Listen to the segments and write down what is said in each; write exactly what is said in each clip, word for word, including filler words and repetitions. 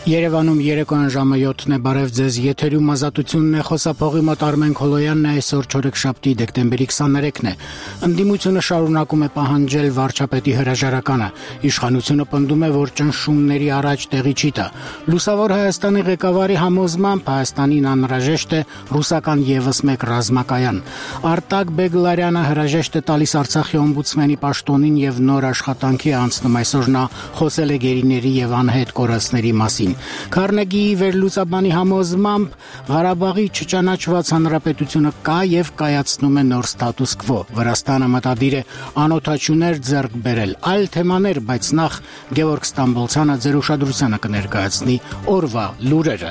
Երևանում երեկոյան ժամը յոթն է, բարև ձեզ, եթերում ազատությունն է, խոսափողի մոտ Արմեն Քոլոյանն է, այսօր չորեքշաբթի դեկտեմբերի քսաներեքն է։ Ընդդիմությունը շարունակում է պահանջել վարչապետի հրաժարականը, իշխանությունը պնդում է, որ ճնշումների առաջ տեղի չի տա։ Լուսավոր Հայաստանի ղեկավարի համոզմամբ Հայաստանին անհրաժեշտ է ռուսական ևս մեկ ռազմակայան։ Արտակ Բեգլարյանը հրաժեշտ է տալիս Արցախի օմբուդսմենի պաշտոնին եւ նոր աշխատանքի անցնում, այսօր նա խոսել է գերիների եւ անհետ կորածների մասին։ Քարնեգիի վերլուծաբանի համոզմամբ Ղարաբաղի չճանաչված հանրապետությունը կա եւ կայացնում է նոր ստատուս քվո։ Վրաստանը մտադիր է անօթաչուներ ձեռք բերել, այլ թեմաներ, բայց նախ Գևորգ Ստամբոլցյանը ձեր ուշադրությանը կներկայացնի օրվա լուրերը։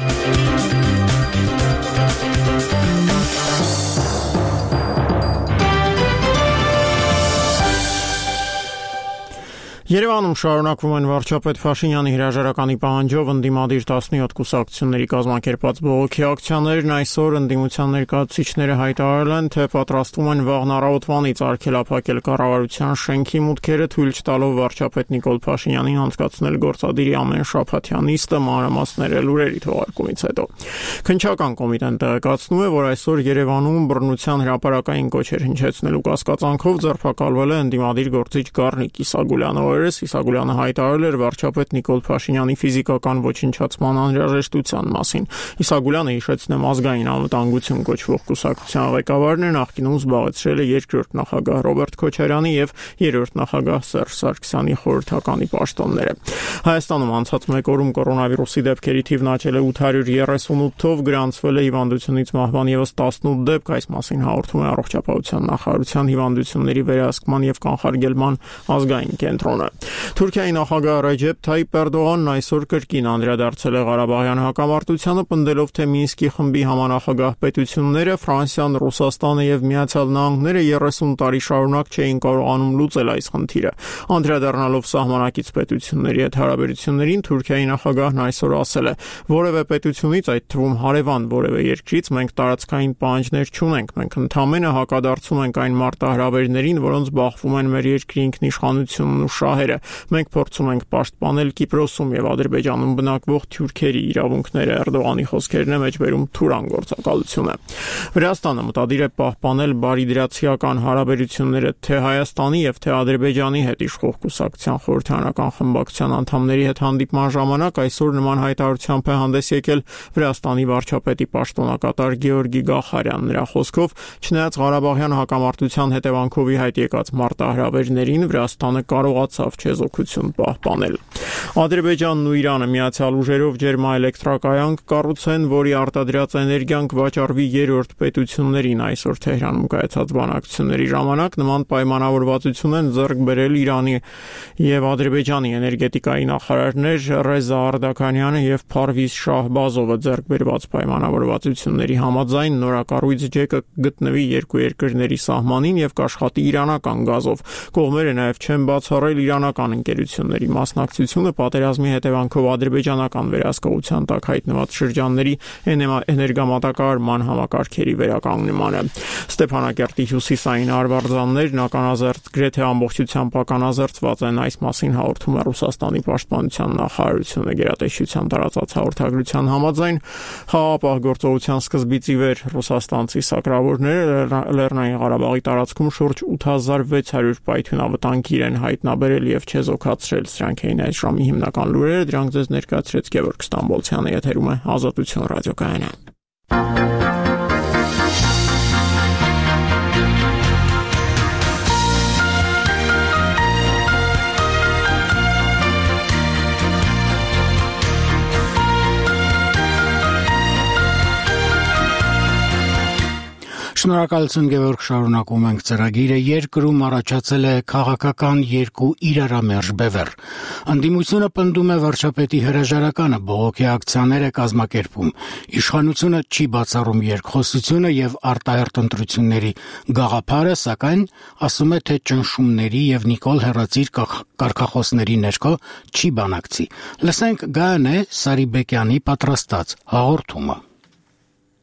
Երևանում շարունակվում են վարչապետ Փաշինյանի հրաժարականի պահանջով ընդդիմադիր տասնյոթ կուսակցությունների կազմակերպած բողոքի ակցիաներն այսօր ընդդիմության ներկայացուցիչները հայտարարել են, թե պատրաստվում են վաղն առավոտվանից արգելափակել կառավարության շենքի մուտքերը, թույլ չտալով վարչապետ Նիկոլ Փաշինյանին անցկացնել գործադիրի ամենշաբաթյա նիստը, մանրամասները լուրերի թողարկումից հետո։ Քննչական կոմիտեն տեղեկացնում է, որ այսօր Երևանում բռնության հրապարակային կոչեր հնչեցնելու կասկածանքով ձերբակալվել է ընդդիմադիր գործիչ Գառնիկ Իսագուլյանը։ Իսագուլյանը հայտարարել էր վարչապետ Նիկոլ Փաշինյանի ֆիզիկական ոչնչացման անհրաժեշտության մասին։ Իսագուլյանը, հիշեցնեմ, ազգային անվտանգություն կոչվող կուսակցության ղեկավարն է, նախկինում զբաղեցրել է երկրորդ նախագահ Ռոբերտ Քոչարյանի եւ երրորդ նախագահ Սերժ Սարգսյանի խորհրդականի պաշտոնները։ Հայաստանում անցած մեկ օրում կորոնավիրուսի դեպքերի թիվն աճել է ութ հարյուր երեսունութով, գրանցվել է հիվանդությունից մահվան եւս տասնութ դեպք, այս մասին հաղորդում է Առողջապահության նախարարության հիվանդությունների վերահսկման եւ կանխարգելման ազգային կենտրոնը։ Թուրքիայի նախագահ Ռեջեփ Թայիփ Էրդողանն այսօր կրկին անդրադարձել է Ղարաբաղյան հակամարտությանը, պնդելով, թե Մինսկի խմբի համանախագահ պետությունները, Ֆրանսիան, Ռուսաստանը եւ Միացյալ Նահանգները երեսուն տարի շարունակ չէին կարողանում լուծել այս խնդիրը։ Անդրադառնալով սահմանակից պետությունների հետ հարաբերություններին, Թուրքիայի նախագահն այսօր ասել է. «Որևէ պետությունից, այդ թվում հարևան որևէ երկրից մենք տարածքային պահանջներ չունենք, մենք ընդհանրապես հակադարձում ենք այն մարտահրավերներին, որոնց բախվում են մեր երկրի ինքնիշխանությունն ու շահերը։ Մենք փորձում ենք պաշտպանել Կիպրոսում եւ Ադրբեջանում բնակվող թուրքերի իրավունքները», Էրդողանի խոսքերն է մեջբերում Թուրան գործակալությունը։ Վրաստանը մտադիր է պահպանել բարիդրացիական հարաբերությունները թե Հայաստանի եւ թե Ադրբեջանի հետ իշխող կուսակցության խորհրդարանական խմբակցության անդամների հետ հանդիպման ժամանակ այսօր նման հայտարարությամբ է հանդես եկել Վրաստանի վարչապետի պաշտոնակատար Գեորգի Գախարյան։ Նրա խոսքով, չնայած Ղարաբաղյան հակամարտության հետևանքով ի հայտ եկած մարտահրավերներին, Վրաստանը կարողացավ չեզոքություն պահպանել։ Ադրբեջանն ու Իրանը միացյալ ուժերով ջերմաէլեկտրակայան կառուցեն, որի արտադրած էներգիան կվաճառվի երրորդ պետություններին։ Այսօր Թեհրանում կայացած բանակցությունների ժամանակ նման պայմանավորվածություն են ձեռք բերել Իրանի եւ Ադրբեջանի էներգետիկայի նախարարներ Ռեզա Արդաքանյանը եւ Փարվիզ Շահբազովը։ Ձեռք բերված պայմանավորվածությունների համաձայն նորակառույց ջեկը գտնվի երկու երկրների սահմանին եւ կաշխատի իրանական գազով։ Կողմերը նաեւ չեն բացառել իրանական ընկերությունների մասնակցությունը պատերազմի հետևանքով ադրբեջանական վերահսկողության տակ հայտնված շրջանների էներգամատակարարման համակարգերի վերականգնմանը։ Ստեփանակերտի հյուսիսային արվարձաններն ականազերծ գրեթե ամբողջությամբ ականազերծված են, այս մասին հաղորդում է Ռուսաստանի պաշտպանության նախարարությունը։ Գերատեսչության տարածած հաղորդագրության համաձայն խաղաղապահ գործողության սկզբից ի վեր ռուսաստանցի սակրավորները Լեռնային Ղարաբաղի տարածքում շուրջ ութ հազար վեց հարյուր պայթյունավտանգ իրեն հայտնաբերել եւ չեզոքացրել։ Սրանք էին այս ժամի հիմնական լուրերը, դրանք ձեզ ներկայացրեց Գևորգ Ստամբոլցյանը, եթերում է Ազատություն ռադիոկայանը։ Շնորհակալություն Գևորգ, շարունակում ենք ծրագիրը։ Երկրում առաջացել է քաղաքական երկու իրարամերժ բևեռ։ Ընդդիմությունը պնդում է վարչապետի հրաժարականը, բողոքի ակցիաներ է կազմակերպում։ Իշխանությունը չի բացառում երկխոսությունը եւ արտահերթ ընտրությունների գաղափարը, սակայն ասում է, թե ճնշումների եւ Նիկոլ Հեռացիր կարգախոսների ներքո չի բանակցի։ Լսենք Գայանե Սարիբեկյանի պատրաստած հաղորդումը։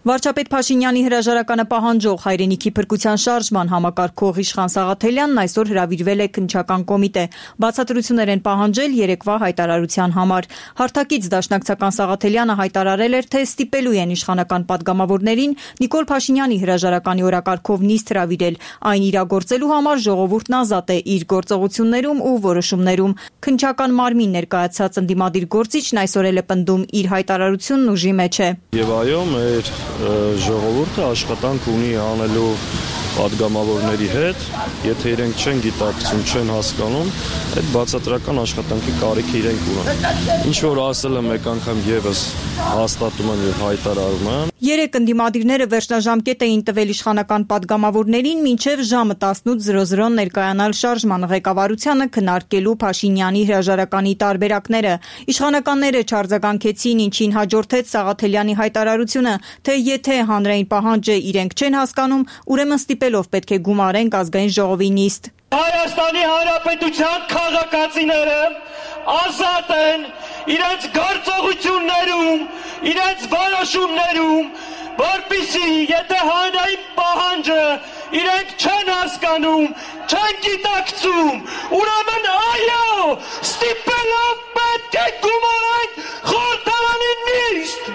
Վարչապետ Փաշինյանի հրաժարականը պահանջող հայրենիքի փրկության շարժման համակարգող Իշխան Սաղաթելյանն այսօր հրավիրվել է քննչական կոմիտե։ Բացատրություններ են պահանջել երեկվա հայտարարության համար։ Հարթակից դաշնակցական Սաղաթելյանը հայտարարել էր, թե ստիպելու են իշխանական պատգամավորներին Նիկոլ Փաշինյանի հրաժարականի օրակարգով նիստ հրավիրել։ Այն իրագործելու համար ժողովուրդն ազատ է իր գործողություններում ու որոշումներում։ Քննչական մարմին ներկայացած ընդդիմադիր գործիչն այսօր էլ է պնդում իր հայտարարությունն ուժի մեջ է։ Եվ այո, մեր ժողովուրդը աշխատանք ունի անելու պատգամավորների հետ, եթե իրենք չեն գիտակցում, չեն հասկանում, այդ բացատրական աշխատանքի կարիքը իրենք ունեն։ Ինչ որ ասել եմ մեկ անգամ եւս հաստատում եմ եւ հայտարարում եմ։ Երեք ընդդիմադիրները վերջնաժամկետ էին տվել իշխանական պատգամավորներին մինչև ժամը տասնութ զրո զրոն ներկայանալ շարժման ղեկավարությանը քննարկելու Փաշինյանի հրաժարականի տարբերակները։ Իշխանականները չարձագանքեցին, ինչին հաջորդեց Սաղաթելյանի հայտարարությունը, թե եթե հանրային պահանջը իրենք չեն հասկանում, ուրեմն ստիպելով պետք է գումարենք ազգային ժողովի նիստ։ Հայաստանի Հանրապետության քաղաքացիները ազատ են իրենց գործողություններում, իրենց որոշումներում, որպեսզի եթե հանրային պահանջը իրենք չեն հասկանում, չեն գիտակցում, ուրեմն այո, ստիպելով պետք է գումարենք խորհրդարանի նիստ։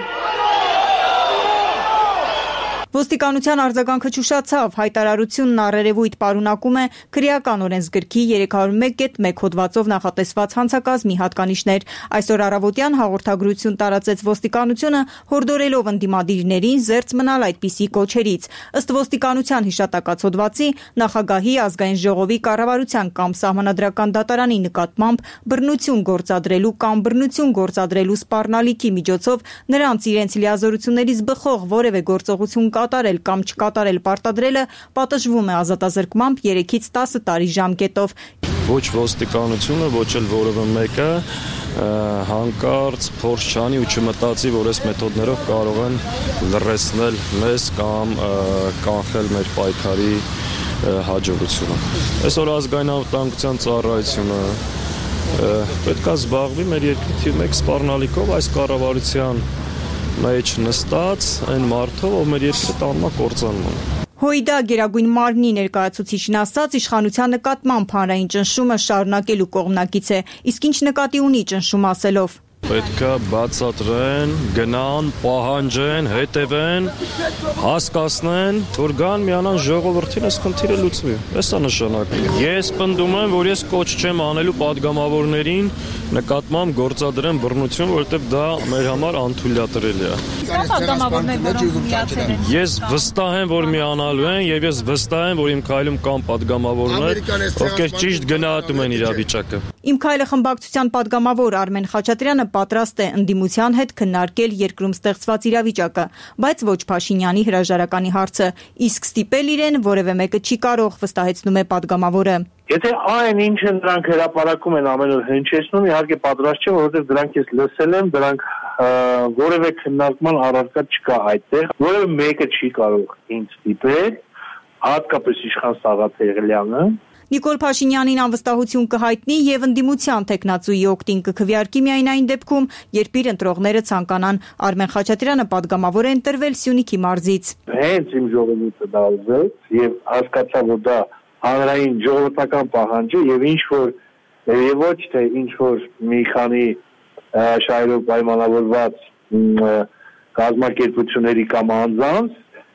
Ոստիկանության արձագանքը չուշացավ, հայտարարությունն առերևույթ պարունակում է քրեական օրենսգրքի երեք հարյուր մեկ կետ մեկ հոդվածով նախատեսված հանցակազմի հատկանիշներ։ Այսօր առավոտյան հաղորդագրություն տարածեց ոստիկանությունը, հորդորելով ընդդիմադիրներին զերծ մնալ այդպիսի կոչերից։ Ըստ ոստիկանության հիշատակած հոդվածի, նախագահի, ազգային ժողովի, կառավարության կամ սահմանադրական դատարանի նկատմամբ բռնություն գործադրելու կամ բռնություն գործադրելու սպառնալիքի միջոցով նրանց իրենց լիազորություններից բխող որևէ գործողություն կատարել կամ չկատարել պարտադրելը պատժվում է ազատազրկմամբ երեքից տասը տարի ժամկետով։ Ոչ ոստիկանությունը, ոչ էլ որևէ մեկը հանկարծ փորձ չանի ու չմտածի, որ այս մեթոդներով կարող են լրացնել մեզ կամ կանխել մեր պայքարի հաջողությունը։ Այսօր ազգային անվտանգության ծառայությունը պետք է զբաղվի մեր երկրի թիվ մեկ սպառնալիքով այս կառավարության մեջ նստած այն մարդով, ով մեր երկրը տանում է կործանում։ ՀՅԴ գերագույն մարմնի ներկայացուցիչն ասաց, իշխանության նկատմամբ հանրային ճնշումը շարունակելու կողմնակից է, իսկ ինչ նկատի ունի ճնշում ասելով։ Պետք է բացատրեն, գնան, պահանջեն, հետևեն, հասկացնեն, որ գան միանան ժողովրդին այս խնդիրը լուծվի։ Այս է նշանակը։ Ես պնդում եմ, որ ես կոչ չեմ անելու պատգամավորներին նկատմամբ գործադրեն բռնություն, որովհետև դա մեր համար անթույլատրելի է։ Ես վստահ եմ, որ միանալու են, եւ ես վստահ եմ, որ իմ քայլում կան պատգամավորներ, ովքեր ճիշտ գնահատում են իրավիճակը։ Իմ քայլը խմբակցության պատգամավոր Արմեն Խաչատրյանը պատրաստ է ընդդիմության հետ քննարկել երկրում ստեղծված իրավիճակը, բայց ոչ Փաշինյանի հրաժարականի հարցը, իսկ ստիպել իրեն որևէ մեկը չի կարող, վստահեցնում է պատգամավորը։ Եթե այն ինչը նրանք հրապարակում են ամեն օր հնչեցնում, իհարկե պատրաստ չեմ, որովհետև դրանք ես լսել եմ, դրանք որևէ քննարկման առարկա չկա այդտեղ, որևէ մեկը չի կարող ինձ ստիպել, հատկապես Իշխան Սաղաթելյանը։ Նիկոլ Փաշինյանին անվստահություն կհայտնի եւ ընդդիմության տեխնացուի օգտին կքվեարկի միայն այն դեպքում, երբ իր ընտրողները ցանկանան։ Արմեն Խաչատրյանը պատգամավոր է ընտրվել Սյունիքի մարզից։ Հենց իմ ժողովուրդը դա ուզեց եւ հասկացա, որ դա հանրային ժողովրդական պահանջ է եւ ինչ որ եւ ոչ թե ինչ որ մի քանի շահերով պայմանավորված կազմակերպությունների կամ անձանց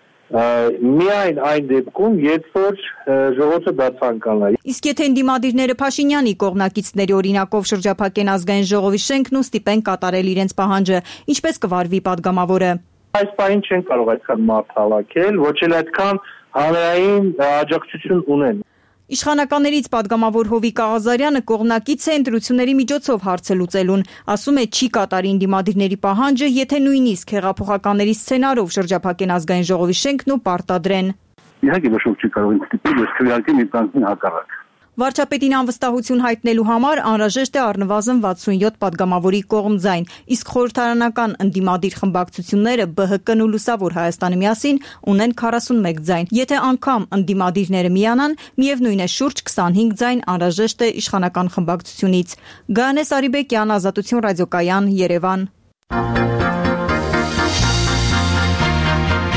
միայն այն դեպքում, երբ որ ժողովուրդը դա ցանկանա։ Իսկ եթե ընդդիմադիրները Փաշինյանի կողմնակիցների օրինակով շրջափակեն ազգային ժողովի շենքն ու ստիպեն կատարել իրենց պահանջը, ինչպես կվարվի պատգամավորը։ Այս պահին չեն կարող այդքան մարդ հավաքել, ոչ էլ այդքան հանրային աջակցություն ունեն։ Իշխանականներից պատգամավոր Հովիկ Աղազարյանը կողմնակից է ընտրությունների միջոցով հարցը լուծելուն, ասում է չի կատարի ընդդիմադիրների պահանջը, եթե նույնիսկ հեղափոխականների սցենարով շրջափակեն ազգային ժողովի շենքն ու պարտադրեն։ Իհարկե ոչ չի կարող ինձ ստիպել, ես քվեարկեմ իմ տանքին հակառակ։ Վարչապետին անվստահություն հայտնելու համար անհրաժեշտ է առնվազն վաթսունյոթ պատգամավորի կողմ ձայն, իսկ խորհրդարանական ընդդիմադիր խմբակցությունները Բ Հ Կն ու Լուսավոր Հայաստանը միասին ունեն քառասունմեկ ձայն։ Եթե անգամ ընդդիմադիրները միանան, միևնույն է շուրջ քսանհինգ ձայն անհրաժեշտ է իշխանական խմբակցությունից։ Գայանե Սարիբեկյան, Ազատություն ռադիոկայան, Երևան։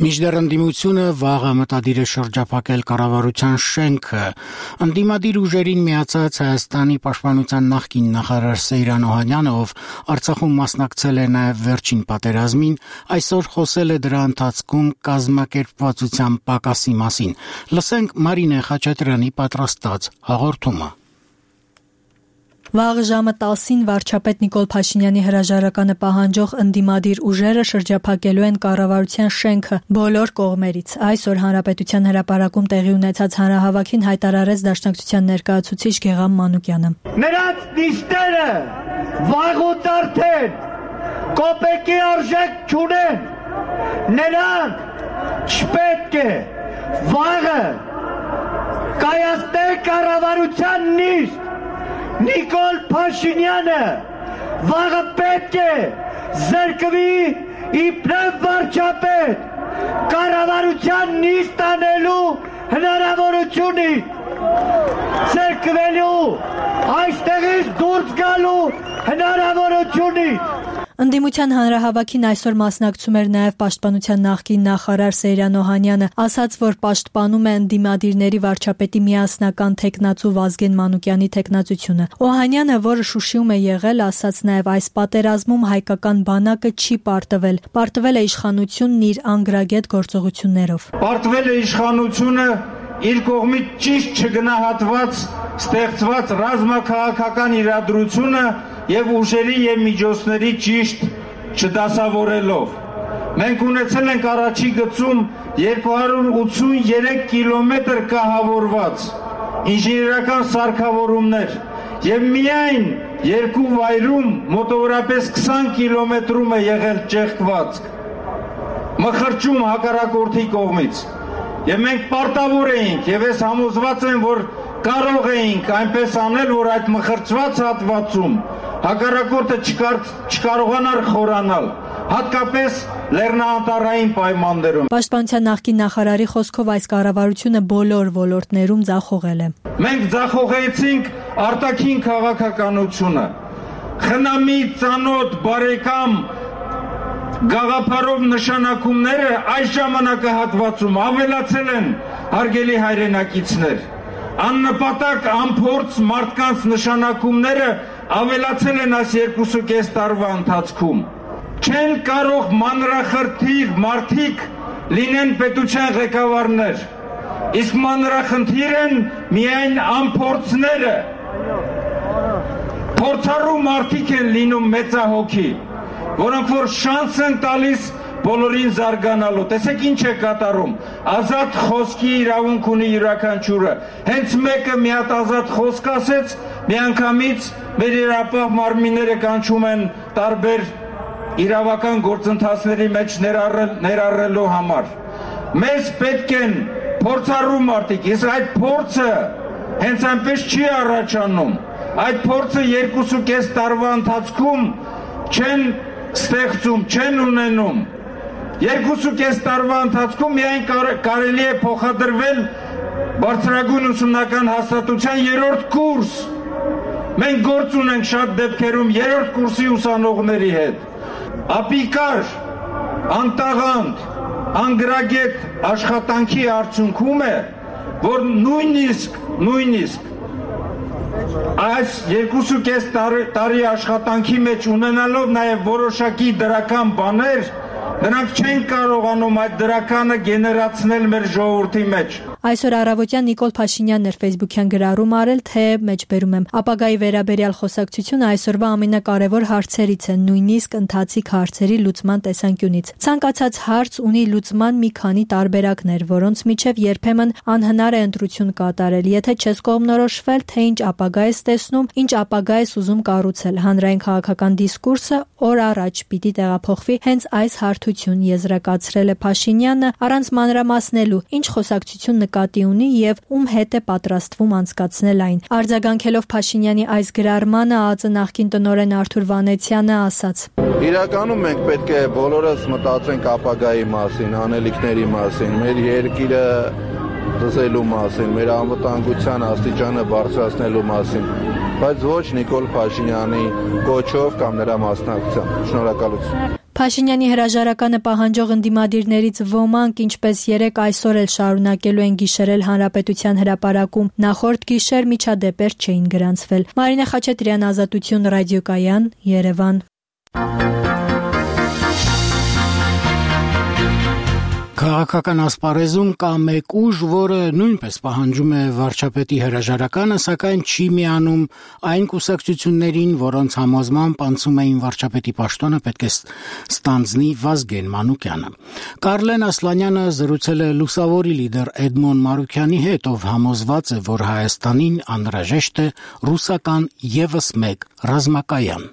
Մինչդեռ ընդդիմությունը վաղը մտադիր է շրջափակել կառավարության շենքը, ընդդիմադիր ուժերին միացած Հայաստանի պաշտպանության նախկին նախարար Սեյրան Օհանյանը, ով Արցախում մասնակցել է նաև վերջին պատերազմին, այսօր խոսել է դրա ընթացքում կազմակերպվածության պակասի մասին։ Լսենք Մարինե Խաչատրյանի պատրաստած հաղորդումը։ Վաղ ժամը տասին վարչապետ Նիկոլ Փաշինյանի հրաժարականը պահանջող ընդդիմադիր ուժերը շրջափակելու են կառավարության շենքը բոլոր կողմերից։ Այսօր Հանրապետության հրապարակում տեղի ունեցած հանրահավաքին հայտարարեց Դաշնակցության ներկայացուցիչ Գեղամ Մանուկյանը։ Նրանց նիստերը վաղուտարդ են, կոպեկի արժեք չունեն, նրանք չպետք է վաղը կայացնել կառավարության նիստ։ Նիկոլ Փաշինյանը վաղը պետք է զրկվի իբրև վարչապետ կառավարության նիստ անելու հնարավորությունից, զրկվելու այստեղից դուրս գալու հնարավորությունից։ Ընդդիմության հանրահավաքին այսօր մասնակցում էր նաև պաշտպանության նախկին նախարար Սեյրան Օհանյանը, ասաց, որ պաշտպանում է ընդդիմադիրների վարչապետի միասնական թեկնածու Վազգեն Մանուկյանի թեկնածությունը։ Օհանյանը, որը Շուշիում է եղել, ասաց նաև այս պատերազմում հայկական բանակը չի պարտվել, պարտվել է իշխանությունն իր անգրագետ գործողություններով։ Պարտվել է իշխանությունը իր կողմից ճիշտ չգնահատված ստեղծված ռազմաքաղաքական իրադրությունը եւ ուժերի եւ միջոցների ճիշտ չդասավորելով։ Մենք ունեցել ենք առաջի գծում երկու հարյուր ութսուներեք կիլոմետր կահավորված ինժեներական սարքավորումներ եւ միայն երկու վայրում մոտավորապես քսան կիլոմետրում է եղել ճեղքված մխրճում հակառակորդի կողմից։ Եվ մենք պարտավոր էինք, եւ ես համոզված եմ, որ կարող էինք այնպես անել, որ այդ մխրճված հատվածում հակառակորդը չկարողանար խորանալ, հատկապես լեռնանատարային պայմաններում։ Պաշտպանության նախկին նախարարի խոսքով այս կառավարությունը բոլոր ոլորտներում ձախողել է։ Մենք ձախողեցինք արտաքին քաղաքականությունը, խնամի, ծանոթ, բարեկամ գաղափարով նշանակումները այս ժամանակահատվածում ավելացել են, հարգելի հայրենակիցներ։ Աննպատակ, անփորձ մարդկանց նշանակումները ավելացել են այս երկուսուկես տարվա ընթացքում։ Չեն կարող մանրախնդիր մարդիկ լինեն պետության ղեկավարներ, իսկ մանրախնդիր են միայն անփորձները։ Փորձառու մարդիկ են լինում մեծահոգի, որոնք որ շանս են տալիս բոլորին զարգանալու։ Տեսեք ինչ է կատարում։ Ազատ խոսքի իրավունք ունի յուրաքանչյուրը։ Հենց մեկը մի հատ ազատ խոսք ասեց, միանգամից մեր իրապահ մարմինները կանչում են տարբեր իրավական գործընթացների մեջ ներառելու համար։ Մեզ պետք են փորձառու մարդիկ, իսկ այդ փորձը հենց այնպես չի առաջանում։ Այդ փորձը երկուսուկես տարվա ընթացքում չեն ստեղծում, չեն ունենում։ Երկուսուկես տարվա ընթացքում միայն կարելի է փոխադրվել բարձրագույն ուսումնական հաստատության երրորդ կուրս։ Մենք գործ ունենք շատ դեպքերում երրորդ կուրսի ուսանողների հետ։ Ապիկար, անտաղանդ, անգրագետ աշխատանքի արդյունքում է, որ նույնիսկ, նույնիսկ այս երկուսուկես տարի աշխատանքի մեջ ունենալով նաև որոշակի դրական բաներ, նրանք չեն կարողանում այդ դրականը գեներացնել մեր ժողովրդի մեջ։ Այսօր առավոտյան Նիկոլ Փաշինյանն էր Facebook-յան գրառում արել, թե մեջբերում եմ. ապագայի վերաբերյալ խոսակցությունը այսօրվա ամենակարևոր հարցերից է, նույնիսկ ընթացիկ հարցերի լուծման տեսանկյունից։ Ցանկացած հարց ունի լուծման մի քանի տարբերակներ, որոնց միջև երբեմն անհնար է ընտրություն կատարել, եթե չես կողմնորոշվել, թե ինչ ապագա ես տեսնում, ինչ ապագա ես ուզում կառուցել։ Հանրային քաղաքական դիսկուրսը օր առաջ պիտի տեղափոխվի հենց այս հարթություն, եզրակացրել է Փաշինյանը, առանց մանրամասնելու, ինչ խոսակցություն նկատի ունի եւ ում հետ է պատրաստվում անցկացնել այն։ Արձագանքելով Փաշինյանի այս գրառմանը ԱԱԾ նախկին տնօրեն Արթուր Վանեցյանը ասաց. Իրականում մենք պետք է բոլորս մտածենք ապագայի մասին, անելիքների մասին, մեր երկիրը դզելու մասին, մեր անվտանգության աստիճանը բարձրացնելու մասին, բայց ոչ Նիկոլ Փաշինյանի կոչով կամ նրա մասնակցությամբ։ Շնորհակալություն։ Փաշինյանի հրաժարականը պահանջող ընդդիմադիրներից ոմանք, ինչպես երեք այսօր էլ շարունակելու են գիշերել Հանրապետության հրապարակում, նախորդ գիշեր միջադեպեր չէին գրանցվել։ Մարինե Խաչատրյան, Ազատություն, ռադիոկայան, Երևան։ Քաղաքական ասպարեզում կա մեկ ուժ, որը նույնպես պահանջում է վարչապետի հրաժարականը, սակայն չի միանում այն կուսակցություններին, որոնց համոզմամբ անցում էին վարչապետի պաշտոնը պետք է ստանձնի Վազգեն Մանուկյանը։ Կարլեն Ասլանյանը զրուցել է լուսավորի լիդեր Էդմոն Մարուկյանի հետ, ով համոզված է, որ Հայաստանին անհրաժեշտ է ռուսական ևս մեկ ռազմակայան։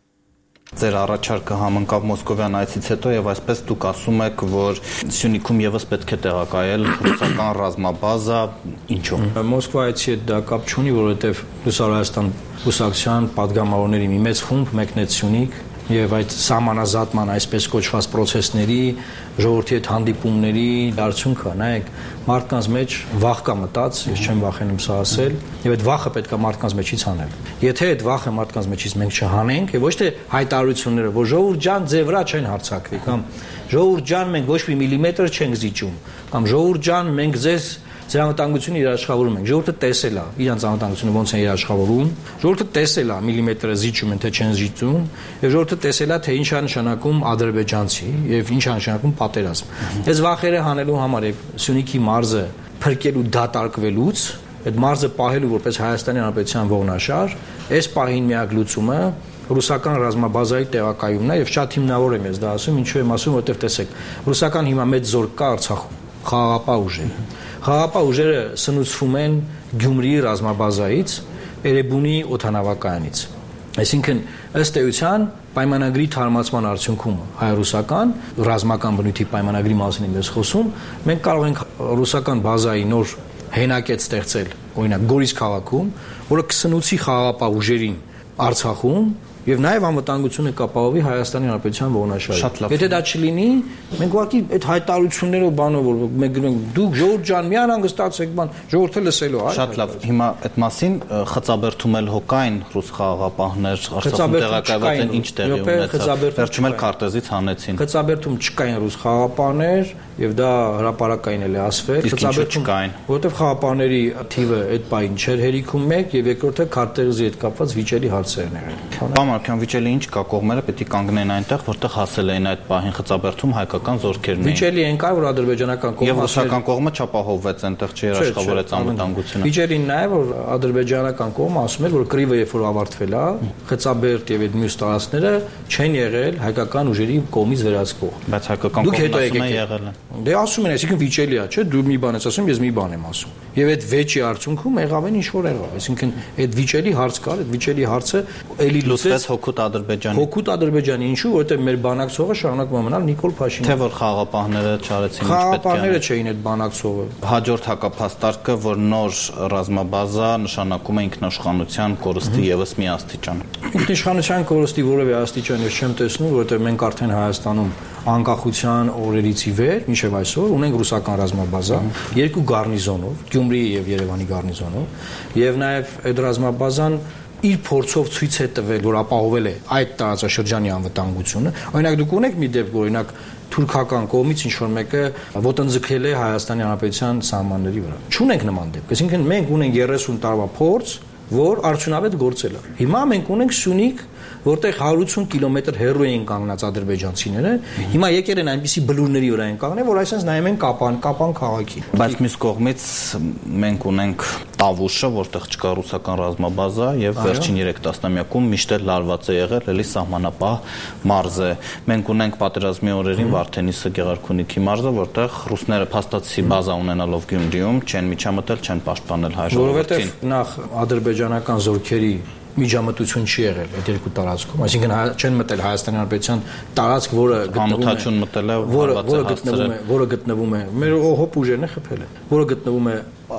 Ձեր առաջարկը համընկավ Մոսկովյան այցից հետո եւ այսպես դուք ասում եք, որ Սյունիքում եւս պետք է տեղակայել ռուսական ռազմաբազա, ինչու՞։ Մոսկվա այցի հետ դա կապ չունի, որովհետեւ Ռուսաստան կուսակցության падգամավորների մի մեծ խումբ մեկնեց Սյունիք եւ այդ սահմանազատման այսպես կոչված process-ների, ժողովրդի հետ հանդիպումների արդյունքը, նայեք, մարդկանց մեջ վախ կա մտած, ես չեմ վախենում սա ասել, եւ այդ վախը պետք է մարդկանց մեջից հանել։ Եթե այդ վախը մարդկանց մեջից մենք չհանենք, եւ ոչ թե հայտարարությունները, որ ժողովուրդ ջան, ձեր վրա չեն հարձակվի, կամ ժողովուրդ ջան, մենք ոչ մի միլիմետր չենք զիջում, կամ ժողովուրդ ջան, մենք ձեզ Ձեր անվտանգությունը երաշխավորում ենք։ Ժողովուրդը տեսել է իրանց անվտանգությունը ոնց են երաշխավորում։ Ժողովուրդը տեսել է միլիմետրը զիջում են թե չեն զիջում, եւ ժողովուրդը տեսել է թե ինչ է նշանակում ադրբեջանցի եւ ինչ է նշանակում պատերազմ։ Այս վախերը հանելու համար եւ Սյունիքի մարզը փրկելու դատարկվելուց, այդ մարզը պահելու որպես Հայաստանի Հանրապետության ողնաշար, այս պահին միակ լուծումը ռուսական ռազմաբազայի տեղակայումն է եւ շատ հիմնավոր եմ ես դա ասում, ինչու եմ ասում, որովհետեւ տեսեք, ռուսական հիմա մեծ զոր կա Արցախում, խաղաղապահ ուժեր։ Խաղաղապահ ուժերը սնուցվում են Գյումրիի ռազմաբազայից, Էրեբունի օդանավակայանից։ Այսինքն ըստ էության պայմանագրի թարմացման արդյունքում հայ-ռուսական ռազմական բնույթի պայմանագրի մասին եմ ես խոսում, մենք կարող ենք ռուսական բազայի նոր հենակետ ստեղծել, օրինակ Գորիս քաղաքում, որը կսնուցի խաղաղապահ ուժերին Արցախում եւ նաեւ անվտանգությունը կապահովի Հայաստանի Հանրապետության ողնաշարը։ Եթե դա չլինի, մենք ուղղակի այդ հայտարարություններով բանով որ մենք գնում ենք դուք ժողովուրդ ջան մի անհանգստացեք բան, ժողովուրդը լսելու է։ Շատ լավ։ Հիմա այդ մասին խծաբերդում էլ հոկային ռուս խաղաղապահներ Արցախում տեղակայված են, ինչ տեղի ունեցավ։ Վերջում էլ քարտեզից հանեցին։ Խծաբերդում չկային ռուս խաղաղապահներ եւ դա հրապարակային էլ է ասվել։ Խծաբերդում չկային, որովհետեւ խաղաղապահների թիվը այդ պահին չէր հերիքում մեկ եւ երկրորդը քարտեզի հետ կապված վիճելի հարցեր են եղել։ Մարքյան վիճելի ինչ կա կողմերը պետք է կանգնեն այնտեղ, որտեղ հասել էին այդ պահին խծաբերդում հայկական զորքերն էին։ Վիճելի են կար, որ ադրբեջանական կողմը եւ ռուսական կողմը չապահովվեց, այնտեղ չերաշխավորեց անվտանգությունը։ Վիճելին նաեւ որ ադրբեջանական կողմը ասում էր, որ կռիվը երբ որ ավարտվել է, խծաբերդ եւ այդ մյուս տարածքները չեն եղել հայկական ուժերի կողմից վերահսկող։ Բայց հայկական կողմը ասում է եղել է։ Դե ասում են, այսինքն վիճելի է, չէ՞, դու մի բան ես ասում, ես մի բան եմ ասում։ Եվ այդ վեճի արդյունքում եղավ են ինչ որ եղավ, այսինքն այդ վիճելի հարց կար, այդ վիճելի հարցը էլի լուծվեց հոգուտ Ադրբեջանի։ Հոգուտ Ադրբեջանի, ինչու, որովհետեւ մեր բանակցողը շարունակում է մնալ Նիկոլ Փաշինյանը։ Թե որ խաղաղապահները չարեցին ինչ պետք է։ Խաղաղապահները չէին այդ բանակցողը։ Հաջորդ հակափաստարկը, որ նոր ռազմաբազա նշանակում է ինքնաշխանության կորստի եւս մի աստիճան։ Ինքնիշխանության կորստի որևէ աստիճան ես չեմ տեսնում, որովհետեւ մենք արդեն Հայաստանում անկախության օրերից ի վեր, մինչև այսօր ունենք ռուսական ռազմաբազա, երկու գառնիզոնով, Գյումրիի եւ Երևանի գառնիզոնով, եւ նաեւ այդ ռազմաբազան իր փորձով ցույց է տվել, որ ապահովել է այդ տարածաշրջանի անվտանգությունը։ Օրինակ դուք ունեք մի դեպք, օրինակ թուրքական կողմից ինչ որ մեկը ոտնձգել է Հայաստանի Հանրապետության սահմանների վրա։ Չունենք նման դեպք։ Այսինքն մենք ունենք երեսուն տարվա փորձ, որ արդյունավետ գործել է։ Հիմա մենք ունենք Սյունիք, որտեղ հարյուր ութ կիլոմետր հեռու էին կանգնած ադրբեջանցիները, հիմա եկել են այնպիսի բլուրների վրա են կանգնել, որ այսպես նայում են Կապան, Կապան քաղաքի։ Բայց մյուս կողմից մենք ունենք Տավուշը, որտեղ չկա ռուսական ռազմաբազա եւ վերջին երեք տասնամյակում միշտ էլ լարված է եղել, էլի սահմանապահ մարզ է։ Մենք ունենք պատերազմի օրերին Վարդենիսը Գեղարքունիքի մարզը, որտեղ ռուսները փաստացի բազա ունենալով Գյումրիում չեն միջամտել, չեն պաշտպանել հայ ժողովրդին։ Որովհետեւ նախ ադրբեջանական զորքերի միջամտություն չի եղել այդ երկու տարածքում, այսինքն չեն մտել Հայաստանի Հանրապետության տարածք, որը գտնվում է մտել է, որը գտնվում է, որը գտնվում է, մեր հոբ ուժերն է խփել են, որը գտնվում է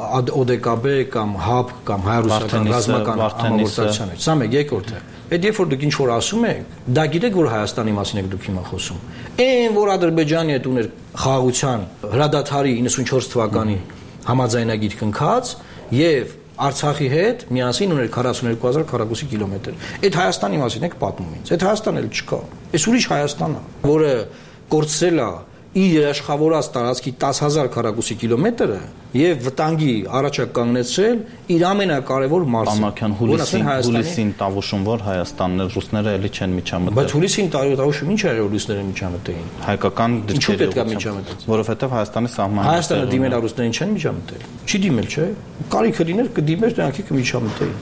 օ դե կա բե կամ հաբ կամ հայ-ռուսական ռազմական համագործակցության մեջ։ Սա մեկ երկրորդը։ Այդ երբ որ դուք ինչ որ ասում եք, դա գիտեք որ Հայաստանի մասին եք դուք հիմա խոսում։ Այն որ Ադրբեջանի հետ ուներ խաղաղության հրադադարի իննսունչորս թվականի համաձայնագիր կնքած եւ Արցախի հետ միասին ուներ քառասունուերկու հազար քառակուսի կիլոմետր։ Այդ Հայաստանի մասին եք պատմում ինձ։ Այդ Հայաստան էլ չկա։ Այս ուրիշ Հայաստան է, որը կորցրել է իր երաշխավորած տարածքի տասը հազար քառակուսի կիլոմետրը եւ վտանգի առաջ կանգնեցրել իր ամենակարևոր մարզը։ Պարոն հուլիսին հուլիսին տավուշում որ Հայաստանն էլ ռուսները էլի չեն միջամտել։ Բայց հուլիսին տավուշում ինչ էր ռուսները միջամտեին։ Հայկական դիրքերի պետք է միջամտել, որովհետեւ Հայաստանի սահմանը Հայաստանը դիմել է ռուսներին չեն միջամտել։ Չի դիմել, չէ՞։ Կարիքը լիներ կդիմեր նրանք կմիջամտեին։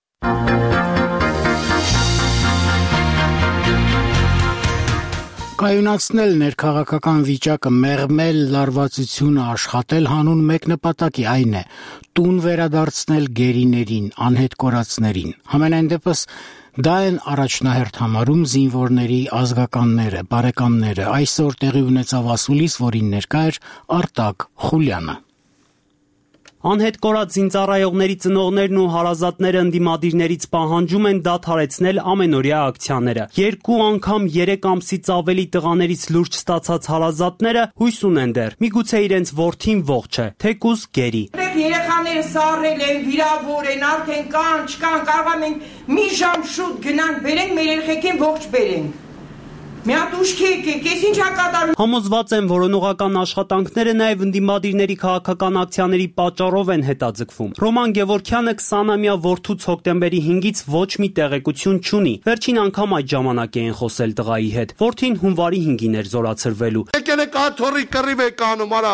Կայունացնել ներքաղաքական վիճակը, մեղմել լարվածությունը, աշխատել հանուն մեկ նպատակի, այն է՝ տուն վերադարձնել գերիներին, անհետ կորածներին։ Համենայն դեպս դա են առաջնահերթ համարում զինվորների ազգականները, բարեկամները։ Այսօր տեղի ունեցավ ասուլիս, որին ներկա էր Արտակ Խուլյանը։ Անհետ կորած զինծառայողների ծնողներն ու հարազատները ընդդիմադիրներից պահանջում են դադարեցնել ամենօրյա ակցիաները։ Երկու անգամ երեք ամսից ավելի տղաներից լուրջ ստացած հարազատները հույս ունեն դեռ, միգուցե իրենց որդին ողջ է, թեկուզ գերի։ Երեխաները սառել են, վիրավոր են, արդեն կան, չկան, կարող ենք մի ժամ շուտ գնանք, բերենք մեր երեխեքին ողջ բերենք։ Մի հատ ուշքի եկեք, ես ինչ հակատարում։ Համոզված են, որ օրոնողական աշխատանքները նաև ընդդիմադիրների քաղաքական ակցիաների պատճառով են հետաձգվում։ Ռոման Գևորգյանը քսանամյա որդուց հոկտեմբերի հինգից ոչ մի տեղեկություն չունի։ Վերջին անգամ այդ ժամանակ էին խոսել տղայի հետ։ Որդին հունվարի հինգին էր զորացրվելու։ Եկել եք աթոռի կռիվ եք անում, արա։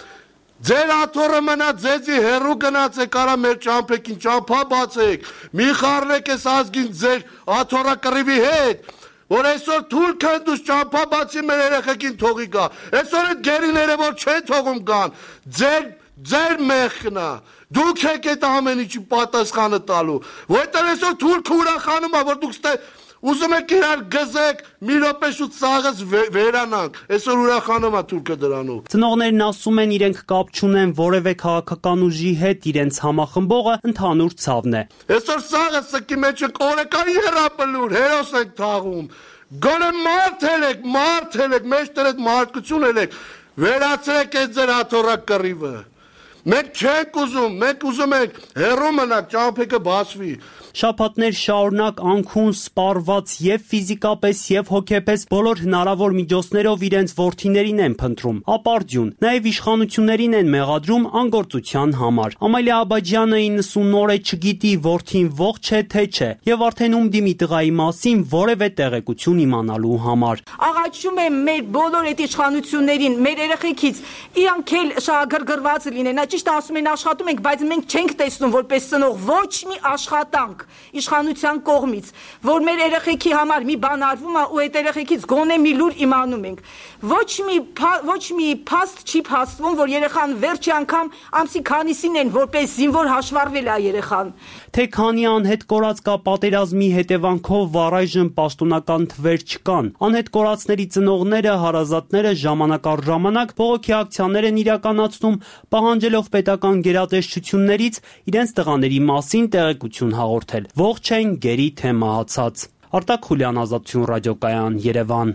Ձեր աթոռը մնա ձեզի հերու գնացեք, արա մեր ճամփեքին ճամփա բացեք։ Մի խառնեք այս ազգին ձեր աթոռա կռիվի հետ։ Որ այսօր թույլ քանդուց ճամփա բացի մեր երեխեքին թողի գա։ Այսօր այդ գերիները որ չեն թողում գան, ձեր ձեր մեղքն է։ Դուք եք այդ ամեն ինչի պատասխանը տալու։ Որտեղ այսօր թույլ քուրախանում է, որ դուք ստե ուզում եք իրար գզեք, մի րոպե շուտ սաղս վերանանք։ Այսօր ուրախանում է թուրքը դրանով։ Ծնողներն ասում են իրենք կապ չունեն որևէ քաղաքական ուժի հետ, իրենց համախմբողը ընդհանուր ցավն է։ Այսօր սաղը սկի մեջ օրեկան երապլուր, հերոս եք թաղում։ Գոնե մարդ եք, մարդ եք, մեջտեղ այդ մարդկություն եք։ Վերացրեք այդ ձեր աթոռակ կռիվը։ Մենք չենք ուզում, մենք ուզում ենք հեռու մնաք, ճամփեքը բացվի։ Շաբաթներ շարունակ անքուն սպառված եւ ֆիզիկապես եւ հոգեպես բոլոր հնարավոր միջոցներով իրենց որդիներին են փնտրում։ Ապարդյուն, նաեւ իշխանություններին են մեղադրում անգործության համար։ Ամալիա Աբաջյանը իննսուն օր է չգիտի որդին ողջ է թե չէ եւ արդեն ում դիմի տղայի մասին որևէ տեղեկություն իմանալու համար։ Աղաչում եմ մեր բոլոր այդ իշխանություններին, մեր երեխեքից իրանք էլ շահագրգռված լինեն։ Ճիշտ ասում են աշխատում ենք, բայց մենք չենք տեսնում որպես ծնող ոչ մի աշխատանք իշխանության կողմից, որ մեր երեխեքի համար մի բան արվում է ու այդ երեխեքից գոնե մի լուր իմանում ենք։ Ոչ մի ոչ մի փաստ չի փաստվում, որ երեխան վերջի անգամ ամսի քանիսին են որպես զինվոր հաշվառվել է երեխան։ Թե քանի անհետ կորած կա պատերազմի հետևանքով առայժմ պաշտոնական թվեր չկան։ Անհետ կորածների ծնողները, հարազատները ժամանակ առ ժամանակ բողոքի ակցիաներ են իրականացնում, պահանջելով պետական գերատեսչություններից իրենց տղաների մասին տեղեկություն հաղորդել։ Ողջ են գերի թե մահացած։ Արտակ Խուլյան, Ազատություն ռադիոկայան, Երևան։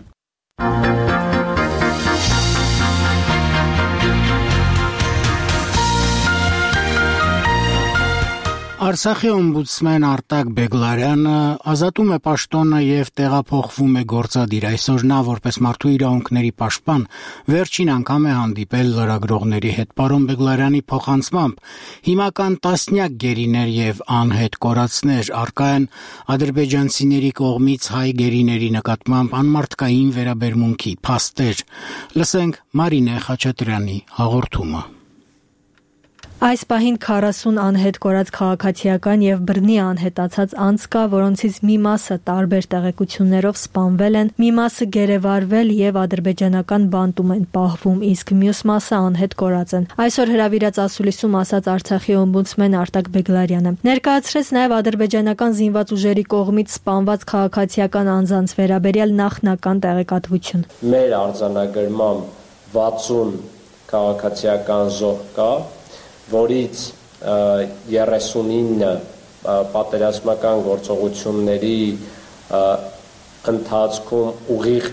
Արցախի օմբուդսմեն Արտակ Բեգլարյանը ազատում է պաշտոնը եւ տեղափոխվում է գործադիր։ Այսօր նա որպես մարդու իրավունքների պաշտպան վերջին անգամ է հանդիպել լրագրողների հետ։ Պարոն Բեգլարյանի փոխանցմամբ հիմական տասնյակ գերիներ եւ անհետ կորածներ առկա են ադրբեջանցիների կողմից հայ գերիների նկատմամբ անմարդկային վերաբերմունքի փաստեր։ Լսենք Մարինե Խաչատրյանի հաղորդումը։ Այս պահին քառասուն անհետ կորած քաղաքացիական եւ բռնի անհետացած անձ կա, որոնցից մի մասը տարբեր տեղեկություններով սպանվել են, մի մասը գերեվարվել եւ ադրբեջանական բանտում են պահվում, իսկ մյուս մասը անհետ կորած են։ Այսօր հրավիրած ասուլիսում ասաց Արցախի օմբուդսմեն Արտակ Բեգլարյանը։ Ներկայացրեց նաեւ ադրբեջանական զինված ուժերի կողմից սպանված քաղաքացիական անձանց վերաբերյալ նախնական տեղեկատվություն։ Մեր արձանագրմամբ վաթսուն քաղաքացիական զոհ կա, որից երեսունինը պատերազմական գործողությունների ընթացքում ուղիղ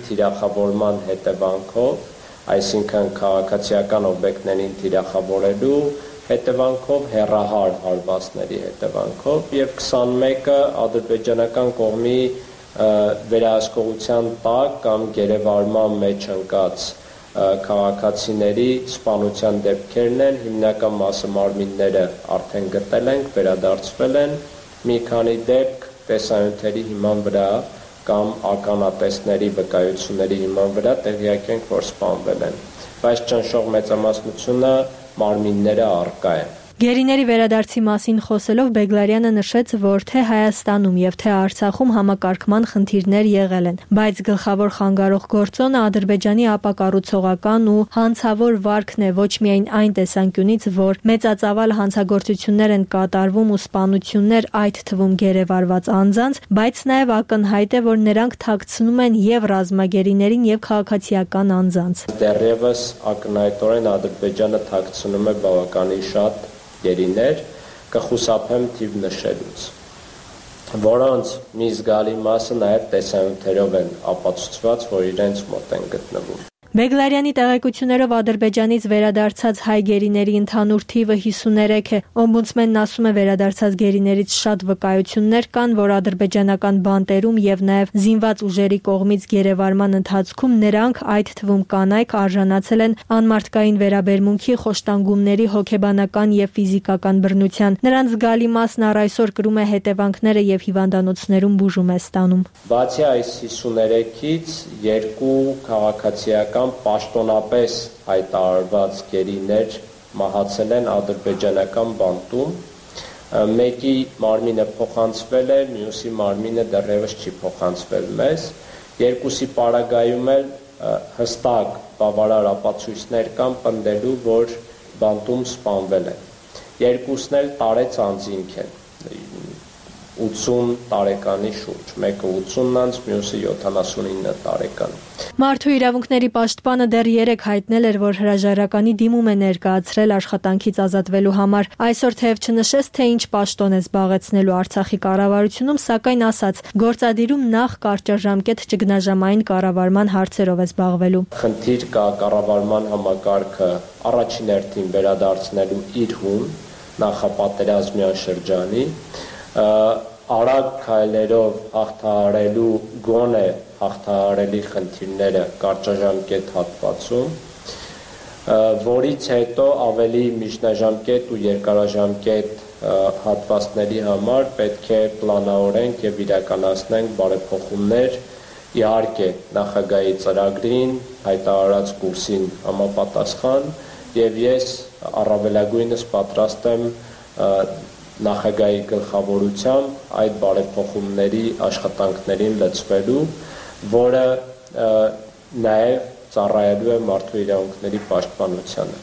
թիրախավորման հետևանքով, այսինքն քաղաքացիական օբյեկտներին թիրախավորելու հետևանքով, հեռահար հարվածների հետևանքով եւ քսանմեկը ադրբեջանական կողմի վերահսկողության տակ կամ գերեվարման մեջ ընկած քաղաքացիների սպանության դեպքերն են, հիմնական մասը մարմինները արդեն գտել ենք, վերադարձվել են, մի քանի դեպք տեսանյութերի հիման վրա կամ ականատեսների վկայությունների հիման վրա տեղյակ ենք, որ սպանվել են, բայց ճնշող մեծամասնությունը մարմինները առկա են։ Գերիների վերադարձի մասին խոսելով Բեգլարյանը նշեց, որ թե Հայաստանում եւ թե Արցախում համակարգման խնդիրներ եղել են, բայց գլխավոր խանգարող գործոնը Ադրբեջանի ապակառուցողական ու հանցավոր վարքն է ոչ միայն այն տեսանկյունից, որ մեծածավալ հանցագործություններ են կատարվում ու սպանություններ, այդ թվում գերեվարված անձանց, բայց նաեւ ակնհայտ է, որ նրանք թաքցնում են եւ ռազմագերիներին եւ քաղաքացիական անձանց։ Դեռևս ակնհայտորեն Ադրբեջանը թաքցնում է բավականին շատ գերիներ, կխուսափեմ թիվ նշելուց, որոնց մի զգալի մասը նաև տեսանյութերով են ապացուցված, որ իրենց մոտ են գտնվում։ Բեգլարյանի տեղեկություններով Ադրբեջանից վերադարձած հայ գերիների ընդհանուր թիվը հիսուներեք է։ Օմբուդսմենն ասում է, վերադարձած գերիներից շատ վկայություններ կան, որ ադրբեջանական բանտերում եւ նաեւ զինված ուժերի կողմից գերեվարման ընթացքում նրանք, այդ թվում կանայք, արժանացել են անմարդկային վերաբերմունքի, խոշտանգումների, հոգեբանական եւ ֆիզիկական բռնության։ Նրանց զգալի մասն առ այսօր կրում է հետևանքները եւ հիվանդանոցներում բուժում է ստանում։ Բացի այս հիսուներեքից երկու քաղաքացիական պաշտոնապես հայտարարված գերիներ մահացել են ադրբեջանական բանտում, մեկի մարմինը փոխանցվել է, մյուսի մարմինը դեռևս չի փոխանցվել մեզ, երկուսի պարագայում էլ հստակ բավարար ապացույցներ կան պնդելու, որ բանտում սպանվել են, երկուսն էլ տարեց անձինք են, ութսուն տարեկանի շուրջ, մեկը ութսուն անց, մյուսը յոթանասունինը տարեկան։ Մարդու իրավունքների պաշտպանը դեռ երեկ հայտնել էր, որ հրաժարականի դիմում է ներկայացրել աշխատանքից ազատվելու համար։ Այսօր թեև չնշեց, թե ինչ պաշտոն է զբաղեցնելու Արցախի կառավարությունում, սակայն ասաց, գործադիրում նախ կարճաժամկետ ճգնաժամային կառավարման հարցերով է զբաղվելու։ Խնդիր կա կառավարման համակարգը առաջին հերթին վերադարձնելու իր հուն նախապատերազմյան շրջանի, արագ քայլերով հաղթահարելու գոնե հաղթահարելի խնդիրները կարճաժամկետ հատվածում, որից հետո ավելի միջնաժամկետ ու երկարաժամկետ հատվածների համար պետք է պլանավորենք եւ իրականացնենք բարեփոխումներ, իհարկե նախագահի ծրագրին, հայտարարած կուրսին համապատասխան, եւ ես առավելագույնս պատրաստ եմ նախագահի գլխավորությամբ այդ բարեփոխումների աշխատանքներին լծվելու, որը նաև ծառայելու է մարդու իրավունքների պաշտպանությանը։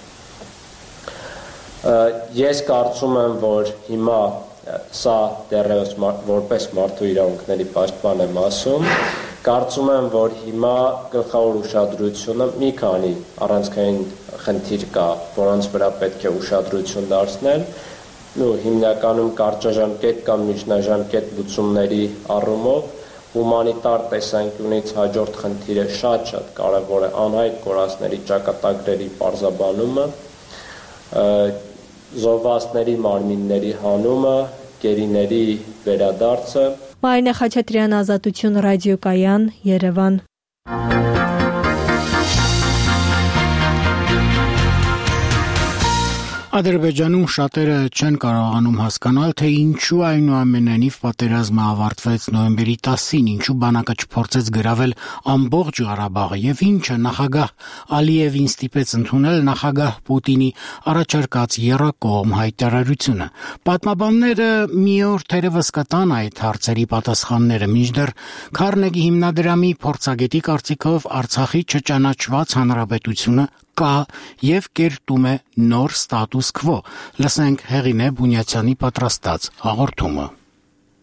Ես կարծում եմ, որ հիմա սա դեռևս որպես մարդու իրավունքների պաշտպան եմ ասում, կարծում եմ, որ հիմա գլխավոր ուշադրությունը մի քանի առանցքային խնդիր կա, որոնց վրա պետք է ուշադրություն դարձնել, ու հիմնականում կարճաժամկետ կամ միջնաժամկետ լուծումների առումով, հումանիտար տեսանկյունից հաջորդ խնդիրը շատ-շատ կարևոր է անհայտ կորածների ճակատագրերի պարզաբանումը, զոհվածների մարմինների հանումը, գերիների վերադարձը։ Մարինե Խաչատրյան, Ազատություն ռադիոկայան, Երևան։ Ադրբեջանում շատերը չեն կարողանում հասկանալ, թե ինչու այնուամենայնիվ պատերազմը ավարտվեց նոյեմբերի տասին, ինչու բանակը չփորձեց գրավել ամբողջ Ղարաբաղը եւ ինչը նախագահ Ալիևին ստիպեց ընդունել նախագահ Պուտինի առաջարկած եռակողմ հայտարարությունը։ Պատմաբանները մի օր թերևս կտան այդ հարցերի պատասխանները, մինչդեռ Քարնեգի հիմնադրամի փորձագետի կարծիքով Արցախի չճանաչված հանրապետությունը կա եւ կերտում է նոր ստատուս քվո։ Լսենք Հեղինե Բունյացյանի պատրաստած հաղորդումը։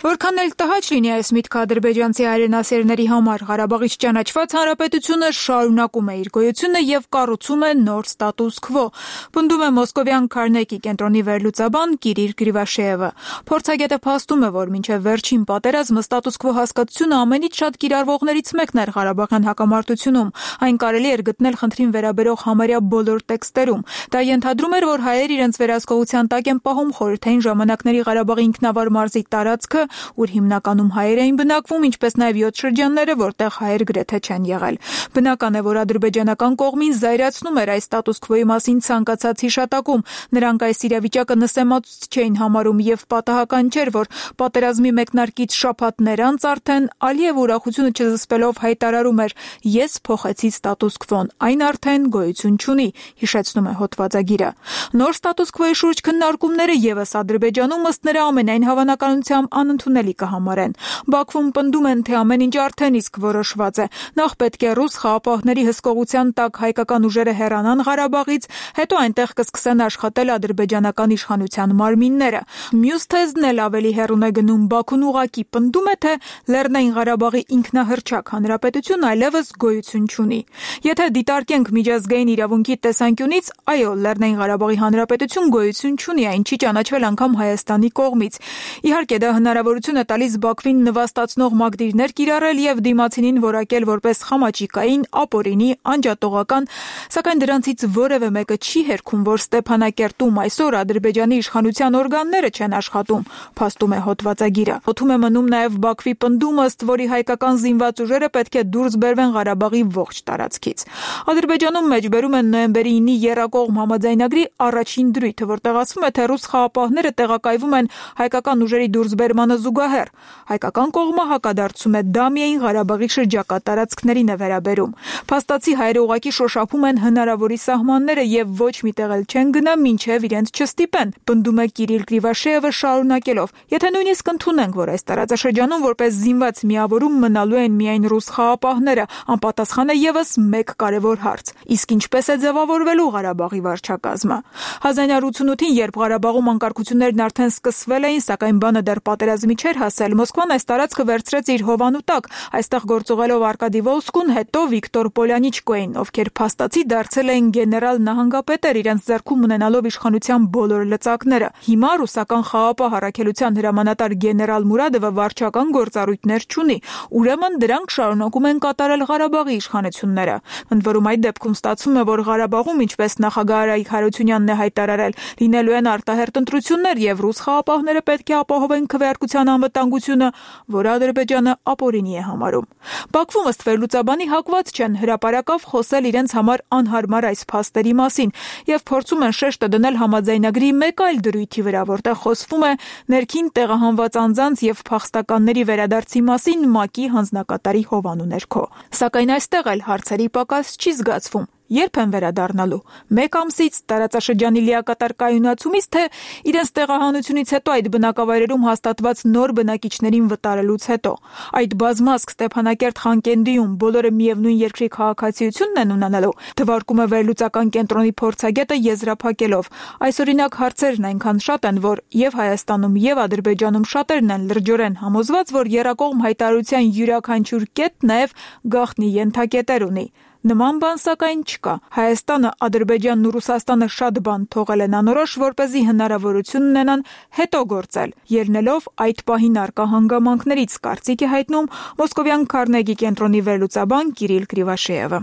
Որքան էլ տհաճ լինի այս միտքը ադրբեջանցի հայրենասերների համար, Ղարաբաղից ճանաչված հանրապետությունը շարունակում է իր գոյությունը եւ կառուցում է նոր ստատուս քվո, պնդում է մոսկովյան Քարնեգի կենտրոնի վերլուծաբան Կիրիլ Գրիվաշեևը։ Փորձագետը փաստում է, որ մինչև վերջին պատերազմը ստատուս քվո հասկացությունը ամենից շատ կիրառվողներից մեկն էր Ղարաբաղյան հակամարտությունում։ Այն կարելի էր գտնել խնդրին վերաբերող համարյա բոլոր տեքստերում։ Դա ենթադրում էր, որ հայեր իրենց վերահսկողության տակ են պահում խորհրդային ժամանակների Ղարաբաղի ինքնավար մարզի տարածքը, ուր հիմնականում հայեր էին բնակվում, ինչպես նաև յոթ շրջանները, որտեղ հայեր գրեթե չեն եղել։ Բնական է, որ ադրբեջանական կողմին զայրացնում էր այս ստատուս քվոյի մասին ցանկացած հիշատակում։ Նրանք այս իրավիճակը նսեմացուցիչ չէին համարում եւ պատահական չէր, որ պատերազմի մեկնարկից շաբաթներ անց արդեն Ալիևը ուրախությունը չզսպելով հայտարարում էր. «Ես փոխեցի ստատուս քվոն, այն արդեն գոյություն չունի», հիշեցնում է հոդվածագիրը։ Նոր ստատուս քվոյի շուրջ քննարկումները եւս Ադրբեջանում ըստ նրա ամենայն հավանականությամբ անընդունելի կհամարեն։ Բաքվում պնդում են, թե ամեն ինչ արդեն իսկ որոշված է։ Նախ պետք է ռուս խաղապահների հսկողության տակ հայկական ուժերը հեռանան Ղարաբաղից, հետո այնտեղ կսկսեն աշխատել ադրբեջանական իշխանության մարմինները։ Մյուս թեզն էլ ավելի հեռուն է գնում։ Բաքուն ուղղակի պնդում է, թե Լեռնային Ղարաբաղի ինքնահռչակ հանրապետություն այլևս գոյություն չունի։ Եթե դիտարկենք միջազգային իրավունքի տեսանկյունից, այո, Լեռնային Ղարաբաղի հանրապետություն գոյություն չունի, այն չի ճանաչվել անգամ Հայաստանի կողմից։ Իհարկե, դա հնարավորություն է տալիս Բաքվին նվաստացնող մակդիրներ կիրառել եւ դիմացինին որակել որպես խամաճիկային, ապօրինի, անջատողական, սակայն դրանցից որևէ մեկը չի հերքում, որ Ստեփանակերտում այսօր Ադրբեջանի իշխանության օրգանները չեն աշխատում, փաստում է հոդվածագիրը։ Օդում է մնում նաեւ Բաքվի պնդումը, ըստ որի հայկական զինված ուժերը պետք է դուրս բերվեն Ղարաբաղի ողջ տարածքից։ Ադրբեջանում մեջբերում են նոյեմբերի ինի եռակողմ համաձայնագրի առաջին դրույթը, որտեղ ասվում է, թե ռուս խաղապահները տեղակայվում են հայկական ուժերի դուրսբերմանը զուգահեռ։ Հայկական կողմը հակադարձում է, դա միայն Ղարաբաղի շրջակա տարածքներին է վերաբերում։ Փաստացի հայերը ուղղակի շոշափում են հնարավորի սահմանները եւ ոչ մի տեղ էլ չեն գնա, մինչեւ իրենց չստիպեն, պնդում է Կիրիլ Գրիվաշեևը շարունակելով. Եթե նույնիսկ ընդունենք, որ այս տարածաշրջանում որպես զինված միավորում մնալու են միայն ռուս խաղապահները, անպատասխան է եւս մեկ կարևոր հարց. իսկ ինչպես է ձևավորվելու Ղարաբաղի վարչակազմը։ հազար ինը հարյուր ութանասունութին, երբ Ղարաբաղում անկարգություններն արդեն սկսվել էին, սակայն բանը դեռ պատերազմի չէր հասել, Մոսկվան այս տարածքը վերցրեց իր հովանու տակ, այստեղ գործուղելով Արկադի Վոլսկուն, հետո Վիկտոր Պոլյանիչկոին, ովքեր փաստացի դարձել էին գեներալ նահանգապետեր, իրենց ձեռքում ունենալով իշխանության բոլոր լծակները։ Հիմա ռուսական խաղապահ առաքելության հրամանատար գեներալ Մուրադովը վարչական գործառույթներ չունի, ուրեմն դրանք շարունակում են կատարել Ղարաբաղի իշխանությունները։ Ընդ որում այդ դեպքում ստացվում է, որ Ղարաբաղում, ինչպես նախագահ Արայիկ Հարությունյանն է հայտարարել, լինելու են արտահերտ ընտրություններ եւ ռուս խաղապահները պետք է ապահովեն քվեարկության անվտանգությունը, որը Ադրբեջանը ապօրինի է համարում։ Բաքվում ըստ վերլուծաբանի հակված չեն հրապարակավ խոսել իրենց համար անհարմար այս փաստերի մասին եւ փորձում են շեշտը դնել համաձայնագրի մեկ այլ դրույթի վրա, որտեղ խոսվում է ներքին տեղահանված անձանց եւ փախստականների վերադարձի մասին ՄԱԿ-ի հանձնակատարի հովանու ներքո։ Սակայն այստեղ էլ հարցերի պակաս չի զգացվում։ Երբ են վերադառնալու։ Մեկ ամսից, տարածաշրջանի լիակատար կայունացումից, թե իրենց տեղահանությունից հետո այդ բնակավայրերում հաստատված նոր բնակիչներին վտարելուց հետո։ Այդ բազմազգ Ստեփանակերտ Խանկենդիում բոլորը միևնույն երկրի քաղաքացիությունն են ունենալու, թվարկում է վերլուծական կենտրոնի փորձագետը եզրափակելով։ Այս օրինակ հարցերն այնքան շատ են, որ եւ Հայաստանում եւ Ադրբեջանում շատերն են լրջորեն համոզված, որ եռակողմ հայտարարության յուրաքանչյուր կետ նաեւ գաղտնի ենթակետեր ունի։ Նման բան սակայն չկա։ Հայաստանը, Ադրբեջանն ու Ռուսաստանը շատ բան թողել են անորոշ, որպեսզի հնարավորություն ունենան հետո գործել, ելնելով այդ պահին առկա հանգամանքներից, կարծիք է հայտնում մոսկովյան Քարնեգի կենտրոնի վերլուծաբան Կիրիլ Գրիվաշեևը։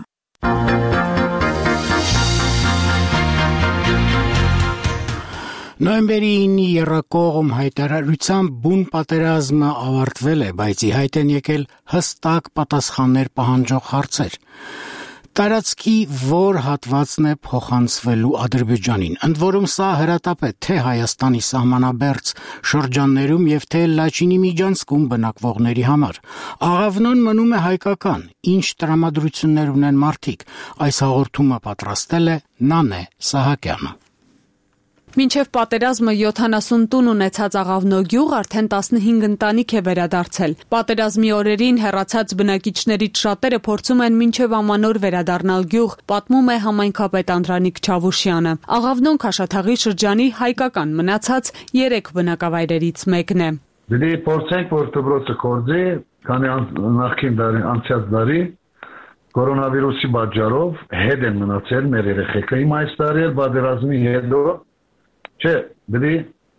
Նոյեմբերի ինի եռակողմ հայտարարությամբ բուն պատերազմը ավարտվել է, բայց ի հայտ են եկել հստակ պատասխաններ պահանջող հարցեր։ Տարածքի որ հատվածն է փոխանցվելու Ադրբեջանին, ընդ որում սա հրատապ է թե Հայաստանի սահմանաբերձ շրջաններում եւ թե Լաչինի միջանցքում բնակվողների համար։ Աղավնոն մնում է հայկական, ինչ տրամադրություններ ունեն մարդիկ։ Այս հաղորդումը պատրաստել է Նանե Սահակյանը։ Մինչև պատերազմը յոթանասուն տուն ունեցած Աղավնո գյուղ արդեն տասնհինգ ընտանիք է վերադարձել։ Պատերազմի օրերին հեռացած բնակիչներից շատերը փորձում են մինչև ամանոր վերադառնալ գյուղ, պատմում է համայնքապետ Անդրանիկ Չավուշյանը։ Աղավնոն Քաշաթաղի շրջանի հայկական մնացած երեք բնակավայրերից մեկն է։ Դե փորձենք որ դպրոցը կորձի, քանի նախքին դարի անցած դարի կորոնավիրուսի պատճառով հետ են մնացել մեր երեխեքը։ Հիմա այս տարի էլ պատերազմի հետո չէ, դե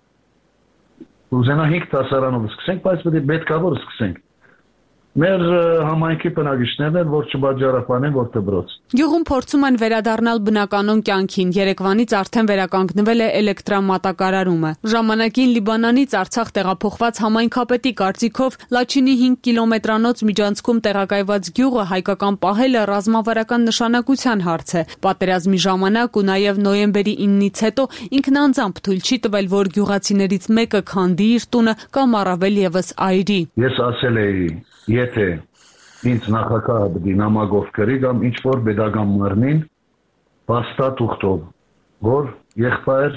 ուզենա հինգ դասարանով սկսենք, բայց պետք է որ սկսենք։ Մեր համայնքի բնակիչներն են, որ չբաժանապանեն, որ դպրոց։ Գյուղում փորձում են վերադառնալ բնականոն կյանքին։ Երեկվանից արդեն վերականգնվել է էլեկտրամատակարարումը։ Ժամանակին Լիբանանից Արցախ տեղափոխված համայնքապետի կարծիքով Լաչինի հինգ կիլոմետրանոց միջանցքում տեղակայված գյուղը հայկական պահելը ռազմավարական նշանակության հարց է։ Պատերազմի ժամանակ ու նաև նոյեմբերի իննից հետո ինքն անձամբ թույլ չի տվել, որ գյուղացիներից մեկը քանդի իր տունը կամ առավել եւս այրի։ Ես ասել էի Եթե ինձ նախագահը բդի նամակով կրի կամ ինչ-որ պետական մռնին բաստատ ուխտով, որ եղբայր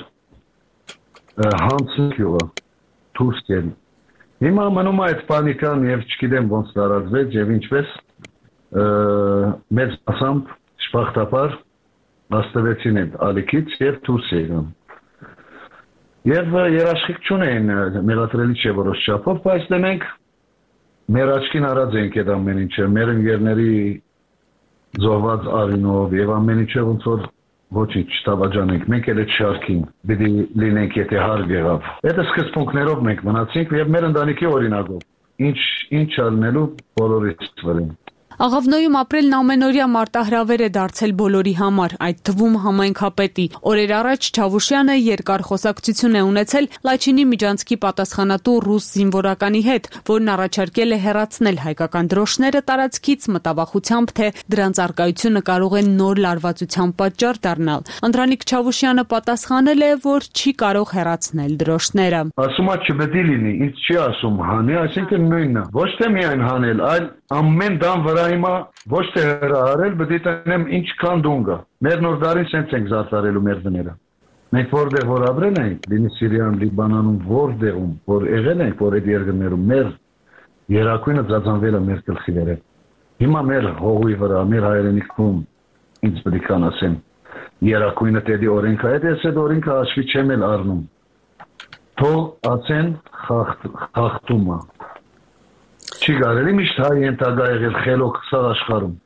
հանցն գյուղը դուրս կեն։ Հիմա մնում է այդ պանիկան և չգիտեմ ոնց տարածվեց և ինչպես մեծ մասամբ շպախտապար աստվեցին այդ ալիքից և դուրս եկան։ Եվ երաշխիք չունեին մեղադրելի չէ որոշ չափով, բայց դե մենք մեր աչքին արած ենք այդ ամեն ինչը, մեր ընկերների զոհված արինով եւ ամեն ինչը ոնց որ ոչինչ չտավաճանենք, մենք էլ այդ շարքին պիտի լինենք, եթե հարկ եղավ։ Այդ սկզբունքներով մենք մնացինք եւ մեր ընտանիքի օրինակով։ Ինչ ինչ ալնելու բոլորից վրան։ Աղավնոյում ապրելն ամենօրյա մարտահրավեր է դարձել բոլորի համար, այդ թվում համայնքապետի։ Օրեր առաջ Չավուշյանը երկար խոսակցություն է ունեցել Լաչինի միջանցքի պատասխանատու ռուս զինվորականի հետ, որն առաջարկել է հեռացնել հայկական դրոշները տարածքից մտավախությամբ, թե դրանց առկայությունը կարող է նոր լարվածության պատճառ դառնալ։ Անդրանիկ Չավուշյանը պատասխանել է, որ չի կարող հեռացնել դրոշները։ Ասում է չպետք է լինի, ինձ չի ասում հանի, այսինքն նույնն է։ Ոչ թե միայն հանել, այլ ամեն դան վրա Հիմա ոչ թե հրահարել, պետք է տնեմ ինչքան դուն կա։ Մեր նոր դարին սենց ենք զարդարելու մեր դները։ Մենք որտեղ որ ապրել ենք, լինի Սիրիայում, Լիբանանում, որտեղում, որ եղել ենք, որ այդ երկրներում մեր երակույնը ծածանվել է մեր գլխի վրա։ Հիմա մեր հողի վրա, մեր հայրենիքում ինձ պետք է ասեմ, երակույնը դեպի օրենքը, այդ էս այդ օրենքը հաշվի չեմ էլ առնում։ Թող ասեն խախտումը։ Չի կարելի միշտ հայ ենթագա եղել խելոք սաղ աշխարհում։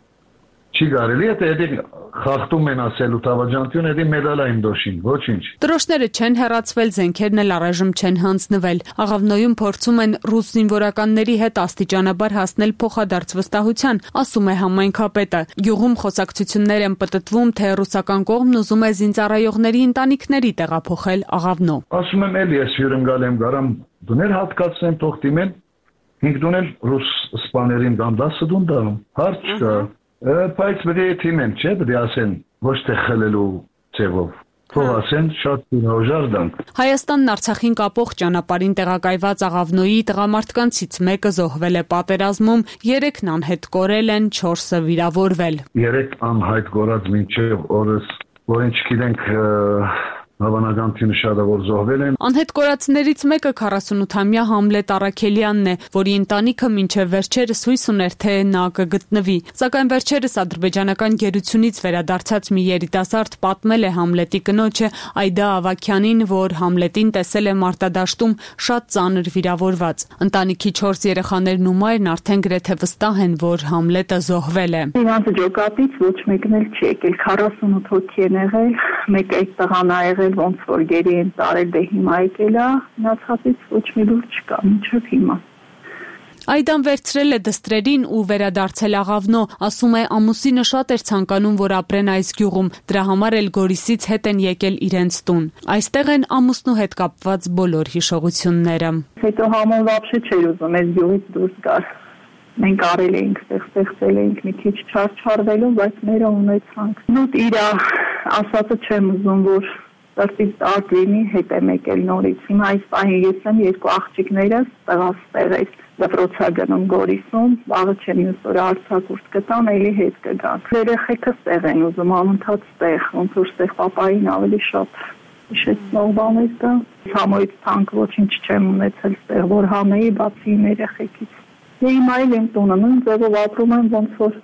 Չի կարելի եթե էդի խախտում են ասելու տավաճանություն էդի մեդալային դոշին, ոչինչ։ Դրոշները չեն հեռացվել, զենքերն էլ առայժմ չեն հանձնվել։ Աղավնոյում փորձում են ռուս զինվորականների հետ աստիճանաբար հասնել փոխադարձ վստահության, ասում է համայնքապետը։ Գյուղում խոսակցություններ են պտտվում, թե ռուսական կողմն ուզում է զինծառայողների ընտանիքների տեղափոխել Աղավնո։ Ասում եմ էլ ես հյուրընկալ եմ գարամ դուներ հատկացնեմ թող դիմեն Ինք դունել ռուս սպաներին կամ դասը դուն դարում, հարց չկա, բայց բդի թիմեն չէ, բդի ասեն ոչ թե խլելու ձևով, թող ասեն շատ հրաժար դանք։ Հայաստանն Արցախին կապող ճանապարհին տեղակայված Աղավնոյի տղամարդկանցից մեկը զոհվել է պատերազմում, երեքն անհետ կորել են, չորսը վիրավորվել։ Երեք անհայտ կորած մինչև օրս, որ ինչ գիտենք Հավանականությունը շատ է որ զոհվել են։ Անհետ կորածներից մեկը քառասունութամյա Համլետ Արաքելյանն է, որի ընտանիքը մինչև վերջերս հույս ուներ, թե նա կգտնվի։ Սակայն վերջերս ադրբեջանական գերությունից վերադարձած մի երիտասարդ պատմել է Համլետի կնոջը Այդա Ավաքյանին, որ Համլետին տեսել է մարտադաշտում շատ ծանր վիրավորված։ Ընտանիքի չորս երեխաներն ու մայրն արդեն գրեթե վստահ են, որ Համլետը զոհվել է։ Իրանց ջոկատից ոչ մեկն էլ չի եկել, քառասունութ հոգի են եղել, մեկ այդ տղան ա եղել ոնց որ գերի են տարել դե հիմա եկել է, մնացածից ոչ մի լուր չկա, մինչև հիմա։ Այդան վերցրել է դստրերին ու վերադարձել Աղավնո, ասում է ամուսինը շատ էր ցանկանում, որ ապրեն այս գյուղում, դրա համար էլ Գորիսից հետ են եկել իրենց տուն։ Այստեղ են ամուսնու հետ կապված բոլոր հիշողությունները։ Հետո համոն վաբշե չէր ուզում այս գյուղից դուրս գալ։ Մենք արել էինք, ստեղծել էինք մի քիչ չարչարվելու, բայց մերը ունեցանք։ Նույն իր ասածը չեմ ուզում, որ Սրտից տակ լինի, հետ եմ եկել նորից։ Հիմա այս պահին ես եմ երկու աղջիկներս տեղած տեղից դպրոցա գնում Գորիսում, վաղը չեմ մյուս օրը արձակուրդ կտան, էլի հետ կգանք։ Երեխեքս տեղ են ուզում, անընդհատ տեղ, ոնց որ ստեղ պապային ավելի շատ հիշեցնող բաներ կա։ Համոյից թանկ ոչինչ չեմ ունեցել ստեղ, որ հանեի, բացի իմ երեխեքից։ Ես հիմա էլ իմ տունը նույն ձևով ապրում եմ, ոնց որ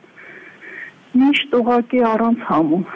միշտ ուղղակի առանց համու։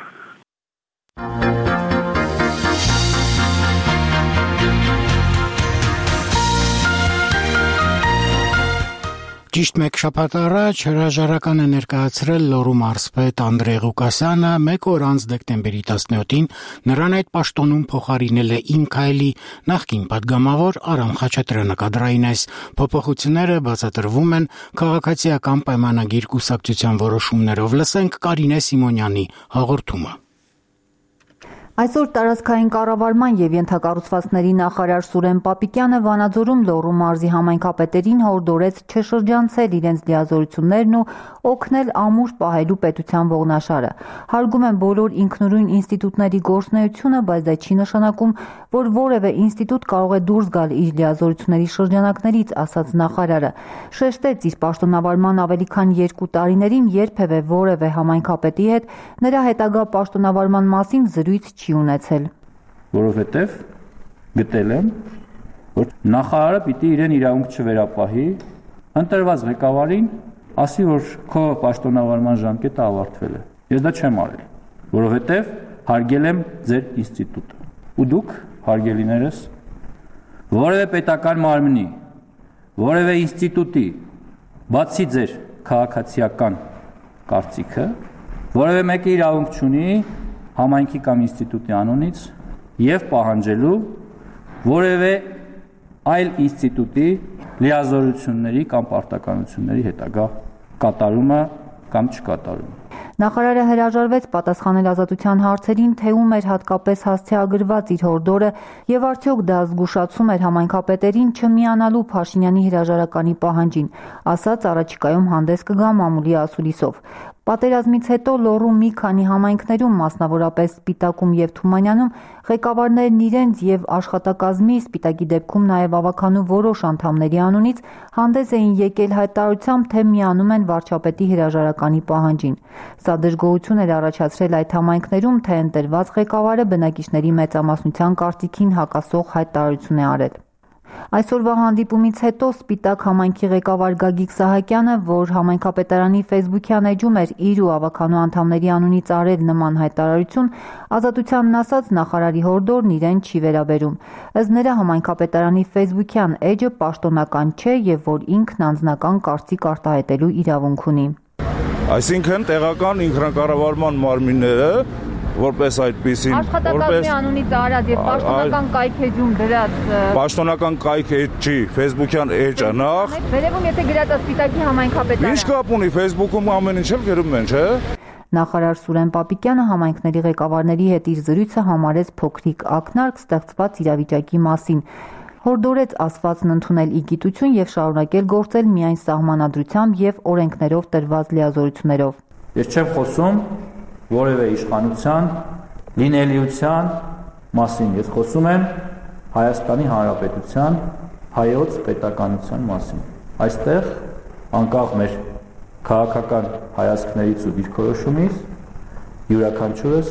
Ճիշտ մեկ շաբաթ առաջ հրաժարական է ներկայացրել Լոռու մարզպետ Անդրեյ Ղուկասյանը, մեկ օր անց դեկտեմբերի տասնյոթին նրան այդ պաշտոնում փոխարինել է Ինքայլի նախկին падգամավոր Արամ Խաչատրյանը կադրային այս փոփոխությունները բացատրվում են քաղաքացիական պայմանագիր կուսակցության որոշումներով։ Լսենք Կարինե Սիմոնյանի հաղորդումը։ Այսօր տարածքային կառավարման եւ ենթակառուցվածքների նախարար Սուրեն Պապիկյանը Վանաձորում Լոռու մարզի համայնքապետերին հորդորեց չշրջանցել իրենց լիազորություններն ու օգնել ամուր պահելու պետության ողնաշարը։ Հարգում եմ բոլոր ինքնուրույն ինստիտուտների գործունեությունը, բայց դա չի նշանակում, որ որևէ ինստիտուտ կարող է դուրս գալ իր լիազորությունների շրջանակներից, ասաց նախարարը։ Շեշտեց իր պաշտոնավարման ավելի քան երկու տարիներին երբևէ որևէ համայնքապետի հետ նրա հետագա պաշտոնավարման մասին զրույց չի ունեցել, որովհետև գտել եմ, որ նախարարը պիտի իրեն իրավունք չվերապահի, ընտրված ղեկավարին ասի, որ քո պաշտոնավարման ժամկետը ավարտվել է։ Ես դա չեմ արել, որովհետև հարգել եմ ձեր ինստիտուտը։ Ու դուք, հարգելիներս, որևէ պետական մարմնի, որևէ ինստիտուտի, բացի ձեր քաղաքացիական կարծիքը, որևէ մեկը իրավունք չունի համայնքի կամ ինստիտուտի անունից եւ պահանջելու որևէ այլ ինստիտուտի լիազորությունների կամ պարտականությունների հետագա կատարումը կամ չկատարումը։ Նախարարը հրաժարվեց պատասխանել ազատության հարցերին, թե ում էր հատկապես հասցեագրված իր հորդորը եւ արդյոք դա զգուշացում էր համայնքապետերին չմիանալու Փաշինյանի հրաժարականի պահանջին, ասաց առաջիկայում հանդես կգա մամուլի ասուլիսով։ Պատերազմից հետո Լոռու մի քանի համայնքներում, մասնավորապես Սպիտակում եւ Թումանյանում, ղեկավարներն իրենց եւ աշխատակազմի, Սպիտակի դեպքում նաեւ ավականու որոշ անդամների անունից հանդես էին եկել հայտարարությամբ, թե միանում են վարչապետի հրաժարականի պահանջին։ Սա դժգոհություն էր առաջացրել այդ համայնքներում, թե ընտրված ղեկավարը բնակիչների մեծամասնության կարծիքին հակասող հայտարարություն է արել։ Այսօրվա հանդիպումից հետո Սպիտակ համայնքի ղեկավար Գագիկ Սահակյանը, որ համայնքապետարանի ֆեյսբուքյան էջում էր իր ու ավականու անդամների անունից արել նման հայտարարություն, ազատությանն ասաց նախարարի հորդորն իրեն չի վերաբերում։ Ըստ նրա համայնքապետարանի ֆեյսբուքյան էջը պաշտոնական չէ եւ որ ինքն անձնական կարծիք արտահայտելու իրավունք ունի։ Այսինքն տեղական ինքնակառավարման մարմինները որպես այդպիսին աշխատակազմի անունից արած եւ պաշտոնական կայքեջում դրած պաշտոնական կայքեջի ֆեյսբուքյան էջը նախ վերևում եթե գրած է Սպիտակի համայնքապետարան ինչ կապ ունի ֆեյսբուքում ամեն ինչ էլ գրում են, չէ։ Նախարար Սուրեն Պապիկյանը համայնքների ղեկավարների հետ իր զրույցը համարեց փոքրիկ ակնարկ ստեղծված իրավիճակի մասին, հորդորեց ասվածն ընդունել ի գիտություն եւ շարունակել գործել միայն սահմանադրությամբ եւ օրենքներով տրված լիազորություններով։ Ես չեմ խոսում որևէ իշխանության լինելիության մասին, ես խոսում եմ Հայաստանի Հանրապետության հայոց պետականության մասին։ Այստեղ անկախ մեր քաղաքական հայացքներից ու դիրքորոշումից յուրաքանչյուրս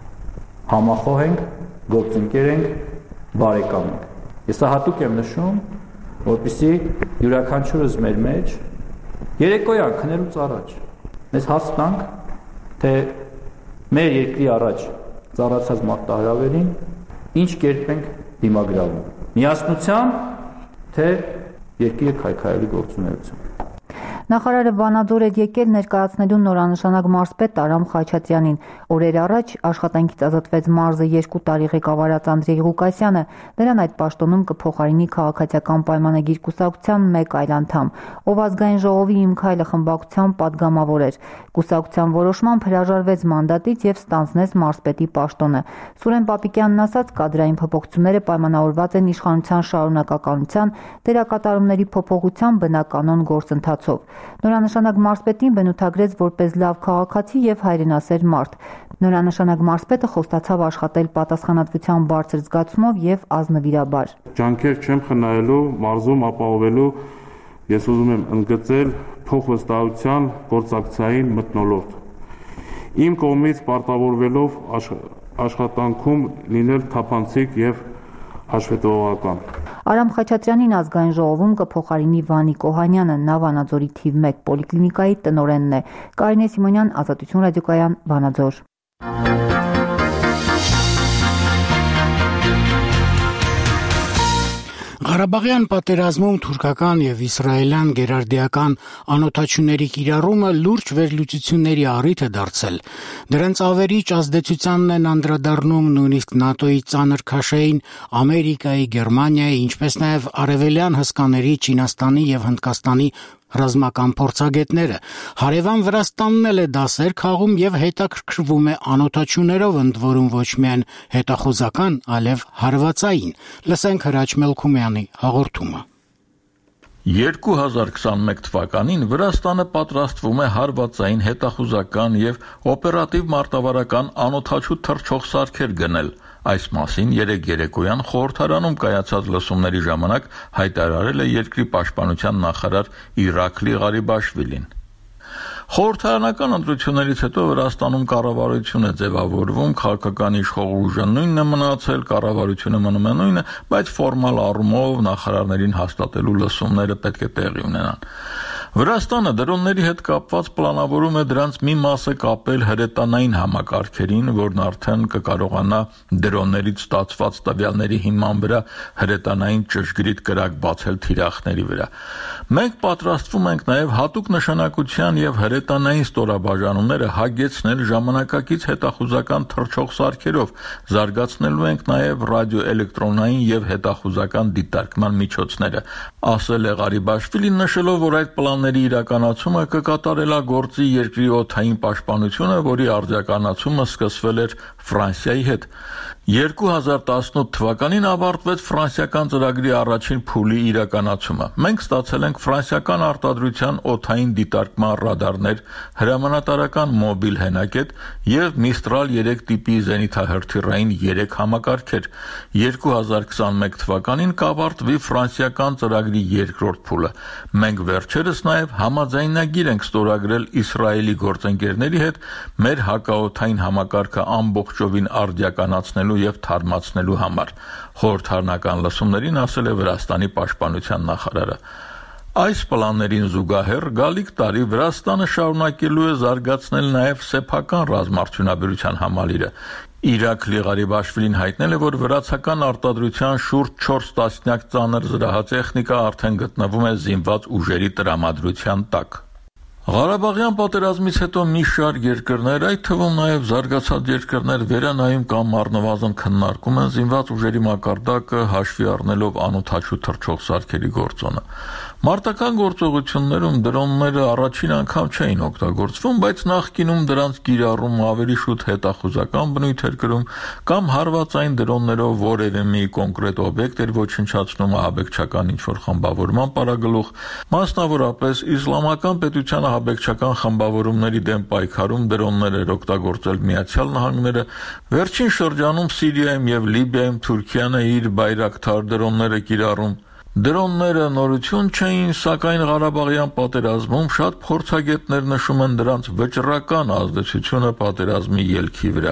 համախոհ ենք, գործընկեր ենք, բարեկամ ենք։ Ես հատուկ եմ նշում, որպեսզի յուրաքանչյուրս մեր մեջ երեկոյան քնելուց առաջ մեզ հարց տանք, թե մեր երկրի առաջ ծառացած մարտահրավերին ինչ կերպ ենք դիմագրավում։ Միասնությամբ, թե երկիրը քայքայելի գործունեություն։ Նախարարը Վանաձոր էր եկել ներկայացնելու նորանշանակ մարզպետ Արամ Խաչատրյանին։ Օրեր առաջ աշխատանքից ազատվեց մարզը երկու տարի ղեկավարած Անդրեյ Ղուկասյանը, նրան այդ պաշտոնում կփոխարինի քաղաքացիական պայմանագիր կուսակցության մեկ այլ անդամ, ով ազգային ժողովի Իմ քայլը խմբակցության падգամավոր էր։ Կուսակցության որոշմամբ հրաժարվեց մանդատից եւ ստանձնեց մարզպետի պաշտոնը։ Սուրեն Պապիկյանն ասաց, կադրային փոփոխությունները պայմանավորված են իշխանության շարունակականության, դերակատարումների փոփոխության բնականոն գործընթացով։ Նորանշանակ մարզպետին բնութագրեց որպես լավ քաղաքացի եւ հայրենասեր մարդ։ Նորանշանակ մարզպետը խոստացավ աշխատել պատասխանատվության բարձր զգացումով եւ ազնվիրաբար։ Ջանքեր չեմ խնայելու մարզում ապահովելու, ես ուզում եմ ընդգծել փոխվստահության գործակցային մթնոլորտ։ Իմ կողմից պարտավորվելով աշխատանքում լինել թափանցիկ եւ հաշվետվողական։ Արամ Խաչատրյանին ազգային ժողովում կփոխարինի Վանիկ Օհանյանը, նա Վանաձորի թիվ մեկ պոլիկլինիկայի տնօրենն է։ Կարինե Սիմոնյան, Ազատություն ռադիոկայան, Վանաձոր։ Ղարաբաղյան պատերազմում թուրքական եւ իսրայելյան գերարդիական անօթաչուների կիրառումը լուրջ վերլուծությունների առիթ է դարձել։ Դրանց ավերիչ ազդեցությանն են անդրադառնում նույնիսկ ՆԱՏՕ-ի ծանր քաշային, Ամերիկայի, Գերմանիայի, ինչպես նաեւ արևելյան հսկաների Չինաստանի եւ Հնդկաստանի ռազմական փորձագետները։ Հարևան Վրաստանն էլ է դասեր քաղում եւ հետաքրքրվում է անօթաչուներով, ընդ որում ոչ միայն հետախուզական, այլև հարվածային։ Լսենք Հրաչ Մելքումյանի հաղորդումը։ երկու հազար քսաներեք թվականին Վրաստանը պատրաստվում է հարվածային հետախուզական եւ օպերատիվ մարտավարական անօթաչու թռչող սարքեր գնել։ Այս մասին երեկ երեկոյան խորհրդարանում կայացած լսումների ժամանակ հայտարարել է երկրի պաշտպանության նախարար Իրաքլի Ղարիբաշվիլին։ Խորհրդարանական ընտրություններից հետո Վրաստանում կառավարություն է ձևավորվում, քաղաքական իշխող ուժը նույնն է մնացել, կառավարությունը մնում է նույնը, բայց ֆորմալ առումով նախարարներին հաստատելու լսումները պետք է տեղի ունենան։ Վրաստանը դրոնների հետ կապված պլանավորում է դրանց մի մասը կապել հրետանային համակարգերին, որն արդեն կկարողանա դրոններից ստացված տվյալների հիման վրա հրետանային ճշգրիտ կրակ բացել թիրախների վրա։ Մենք պատրաստվում ենք նաև հատուկ նշանակության եւ հրետանային ստորաբաժանումները հագեցնել ժամանակակից հետախուզական թռչող սարքերով, զարգացնելու ենք նաև ռադիոէլեկտրոնային եւ հետախուզական դիտարկման միջոցները, ասել է Ղարիբաշվիլին, նշելով, որ այդ պլանների իրականացումը կկատարելագործի երկրի օդային պաշտպանությունը, որի արձագանացումը սկսվել էր Ֆրանսիայի հետ։ երկու հազար տասնութ թվականին ավարտվեց ֆրանսիական ծրագրի առաջին փուլի իրականացումը։ Մենք ստացել ենք ֆրանսիական արտադրության օդային դիտարկման ռադարներ, հրամանատարական մոբիլ հենակետ եւ Միստրալ երեք տիպի զենիթահրթիռային երեք համակարգեր։ երկու հազար քսաներեք թվականին կավարտվի ֆրանսիական ծրագրի երկրորդ փուլը։ Մենք վերջերս նաեւ համաձայնագիր ենք ստորագրել Իսրայելի գործընկերների հետ մեր հակաօդային համակարգը ամբողջովին արդիականացնելու եւ թարմացնելու համար, խորհրդարանական լսումներին ասել է Վրաստանի պաշտպանության նախարարը։ Այս պլաններին զուգահեռ գալիք տարի Վրաստանը շարունակելու է զարգացնել նաև սեփական ռազմարդյունաբերության համալիրը։ Իրաքլի Ղարիբաշվիլին հայտնել է, որ վրացական արտադրության շուրջ չորս տասնյակ ծանր զրահատեխնիկա արդեն գտնվում է զինված ուժերի տրամադրության տակ։ Ղարաբաղյան պատերազմից հետո մի շարք երկրներ, այդ թվում նաև զարգացած երկրներ վերանայում կամ առնվազն քննարկում են զինված ուժերի մակարդակը հաշվի առնելով անօթաչու թռչող սարքերի գործոնը։ Մարտական գործողություններում դրոնները առաջին անգամ չէին օգտագործվում, բայց նախկինում դրանց կիրառումը ավելի շուտ հետախուզական բնույթ էր կրում կամ հարվածային դրոններով որևէ մի կոնկրետ օբյեկտ էր ոչնչացնում ահաբեկչական ինչ-որ խմբավորման պարագլուխ, մասնավորապես իսլամական պետության ահաբեկչական խմբավորումների դեմ պայքարում դրոններ էր օգտագործել Միացյալ Նահանգները, վերջին շրջանում Սիրիայում եւ Լիբիայում Թուրքիան է իր բայրակթար դրոնները կիրառում։ Դրոնները նորություն չէին, սակայն Ղարաբաղյան պատերազմում շատ փորձագետներ նշում են դրանց վճռական ազդեցությունը պատերազմի ելքի վրա։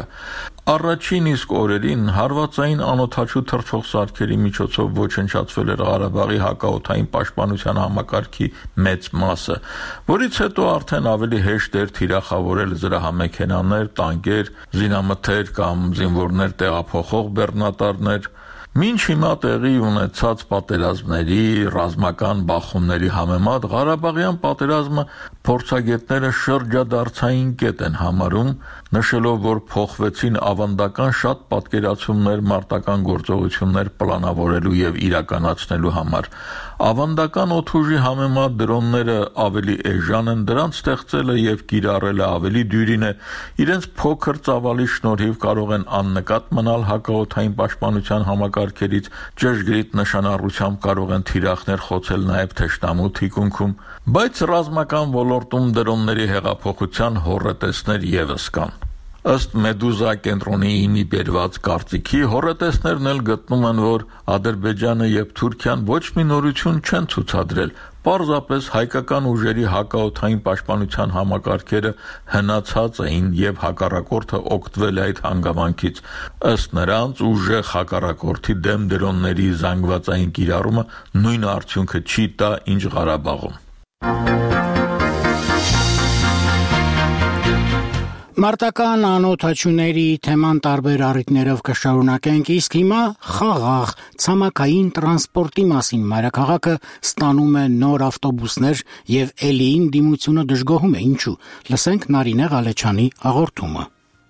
Առաջին իսկ օրերին հարվածային անօթաչու թռչող սարքերի միջոցով ոչնչացվել էր Ղարաբաղի հակաօդային պաշտպանության համակարգի մեծ մասը, որից հետո արդեն ավելի հեշտ էր թիրախավորել զրահամեքենաներ, տանկեր, զինամթեր կամ զինվորներ տեղափոխող բեռնատարներ։ Մինչ հիմա տեղի ունեցած պատերազմների, ռազմական բախումների համեմատ Ղարաբաղյան պատերազմը փորձագետները շրջադարձային կետ են համարում, նշելով, որ փոխվեցին ավանդական շատ պատկերացումներ մարտական գործողություններ պլանավորելու եւ իրականացնելու համար։ Ավանդական օդուժի համեմատ դրոնները ավելի էժան են, դրանց ստեղծելը եւ կիրառելը ավելի դյուրին է, իրենց փոքր ծավալի շնորհիվ կարող են աննկատ մնալ հակաօդային պաշտպանության համակարգերից, ճշգրիտ նշանառությամբ կարող են թիրախներ խոցել նաեւ թշնամու թիկունքում, բայց ռազմական ոլորտում դրոնների հեղափոխության հոռետեսներ եւս կան։ Ըստ Մեդուզա կենտրոնի հիմի բերված կարծիքի հոռետեսներն էլ գտնում են, որ Ադրբեջանը եւ Թուրքիան ոչ մի նորություն չեն ցուցադրել, պարզապես հայկական ուժերի հակաօդային պաշտպանության համակարգերը հնացած էին եւ հակառակորդը օգտվել է այդ հանգամանքից։ Ըստ նրանց ուժեղ հակառակորդի դեմ դրոնների զանգվածային կիրառումը նույն արդյունքը չի տա, ինչ Ղարաբաղում։ Մարտական անօթաչուների թեման տարբեր առիթներով կշարունակենք, իսկ հիմա խաղաղ ցամաքային տրանսպորտի մասին մայրաքաղաքը ստանում է նոր ավտոբուսներ եւ էլիին դիմությունը դժգոհում է, ինչու։ Լսենք Նարինե Ղալեչյանի հաղորդումը։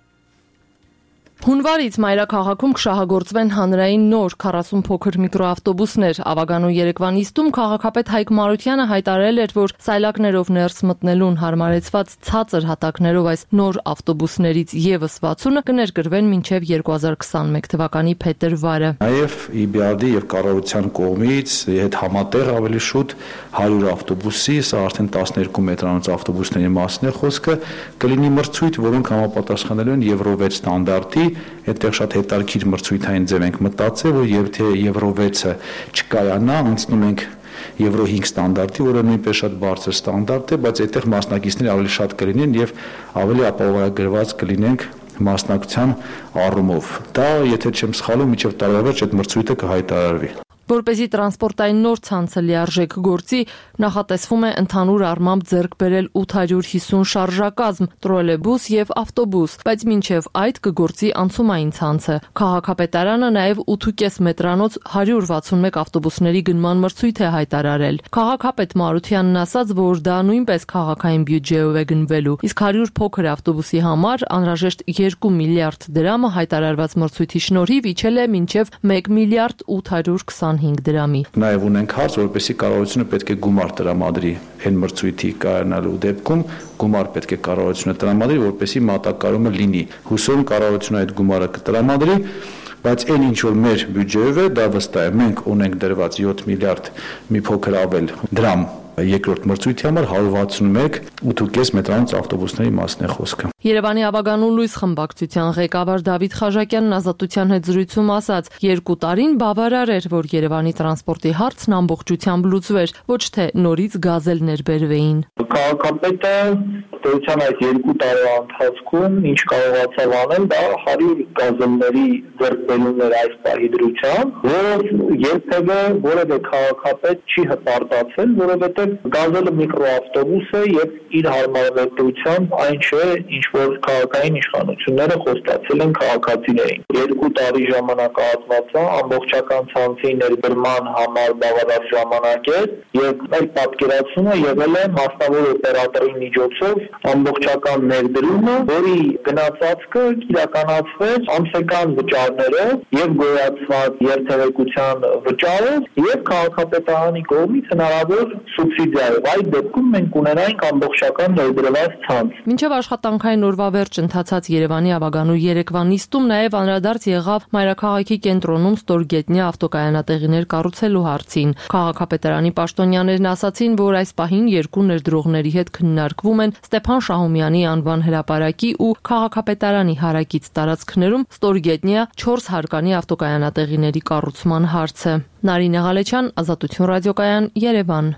Հունվարից մայրաքաղաքում կշահագործվեն հանրային նոր քառասուն փոքր միկրոավտոբուսներ։ Ավագանու երեկվա նիստում քաղաքապետ Հայկ Մարությանը հայտարարել էր, որ սայլակներով ներս մտնելուն հարմարեցված ցածր հատակներով այս նոր ավտոբուսներից եւս վաթսունը կներգրվեն մինչեւ երկու հազար քսանմեկ թվականի փետրվարը։ Նաեւ ի բի ար դի եւ կառավարության կողմից հետ համատեղ ավելի շուտ հարյուր ավտոբուսի, սա արդեն տասներկու մետրանոց ավտոբուսների մասին է խոսքը, կլինի մրցույթ, որոնք համապատասխանելու են Եվրո վեց ստանդարտի։ Այդտեղ շատ հետաքրքիր մրցույթային ձև ենք մտածել, որ եւ թե Եվրո վեցը չկայանա, անցնում ենք Եվրո հինգ ստանդարտի, որը նույնպես շատ բարձր ստանդարտ է, բայց այդտեղ մասնակիցները ավելի շատ կլինեն եւ ավելի ապահովագրված կլինենք մասնակցության առումով։ Դա, եթե չեմ սխալվում, մինչեւ տարվա վերջ այդ մրցույթը կհայտարարվի։ Որպեսզի տրանսպորտային նոր ցանցը լիարժեք գործի, նախատեսվում է ընդհանուր առմամբ ձեռք բերել ութ հարյուր հիսուն շարժակազմ, տրոլեյբուս եւ ավտոբուս, բայց մինչեւ այդ կգործի անցումային ցանցը։ Քաղաքապետարանը նաեւ ութ ու կես մետրանոց հարյուր վաթսունմեկ ավտոբուսների գնման մրցույթ է հայտարարել։ Քաղաքապետ Մարությանն ասաց, որ դա նույնպես քաղաքային բյուջեով է գնվելու, իսկ հարյուր փոքր ավտոբուսի համար անհրաժեշտ երկու միլիարդ դրամը հայտարարված մրցույթի շնորհիվ իջել է մինչեւ մեկ միլիարդ ութ հարյուր քսանհինգ դրամի։ Նաև ունենք հարց, որպեսզի կառավարությունը պետք է գումար տրամադրի այն մրցույթի կայանալու դեպքում, գումար պետք է կառավարությունը տրամադրի, որպեսզի մատակարարումը լինի։ Հուսով եմ կառավարությունը այդ գումարը կտրամադրի, բայց այն ինչ որ մեր բյուջեով է, դա վստահ է, մենք ունենք դրված յոթ միլիարդ մի փոքր ավել դրամ երկրորդ մրցույթի համար հարյուր վաթսունմեկ ութ ու կես մետրանոց ավտոբուսների մասին է խոսքը։ Երևանի Ավագանու լույս խմբակցության ղեկավար Դավիթ Խաժակյանն Ազատության հետ զրույցում ասաց, երկու տարին բավարար էր, որ Երևանի տրանսպորտի հարցն ամբողջությամբ լուծվեր, ոչ թե նորից գազելներ բերվեին։ Քաղաքապետը պետության այս երկու տարվա ընթացքում ինչ կարողացավ անել, դա հարյուր գազելների ձեռքբերումներ այս պահի դրությամբ, որով երբևէ որևէ քաղաքապետ չի հպարտացել, որովհետև գազելը միկրոավտոբուս է եւ իր հարմարվետությամբ այն չէ, ինչ որ քաղաքային իշխանությունները խոստացել են քաղաքացիներին։ Երկու տարի ժամանակահատված է, ամբողջական ցանցի ներդրման համար բավարար ժամանակ է եւ մեր պատկերացումը եղել է մասնավոր օպերատորի միջոցով ամբողջական ներդրումը, որի գնացածքը իրականացվեց ամսական վճարներով եւ գոյացված երթևեկության վճարով եւ քաղաքապետարանի կողմից հնարավոր սուբսիդիայով։ Այդ դեպքում մենք ունենայինք ամբողջական ներդրված ցանց։ Մինչև աշխատանքային օրվա վերջ ընթացած Երևանի Ավագանու երեկվա նիստում նաև անդրադարձ եղավ մայրաքաղաքի կենտրոնում ստորգետնյա ավտոկայանատեղիներ կառուցելու հարցին։ Քաղաքապետարանի պաշտոնյաներն ասացին, որ այս պահին երկու ներդրողների հետ քննարկվում են Ստեփան Շահումյանի անվան հրապարակի ու քաղաքապետարանի հարակից տարածքներում ստորգետնյա չորս հարկանի ավտոկայանատեղիների կառուցման հարցը։ Նարինե Ղալեչյան, Ազատություն ռադիոկայան, Երևան։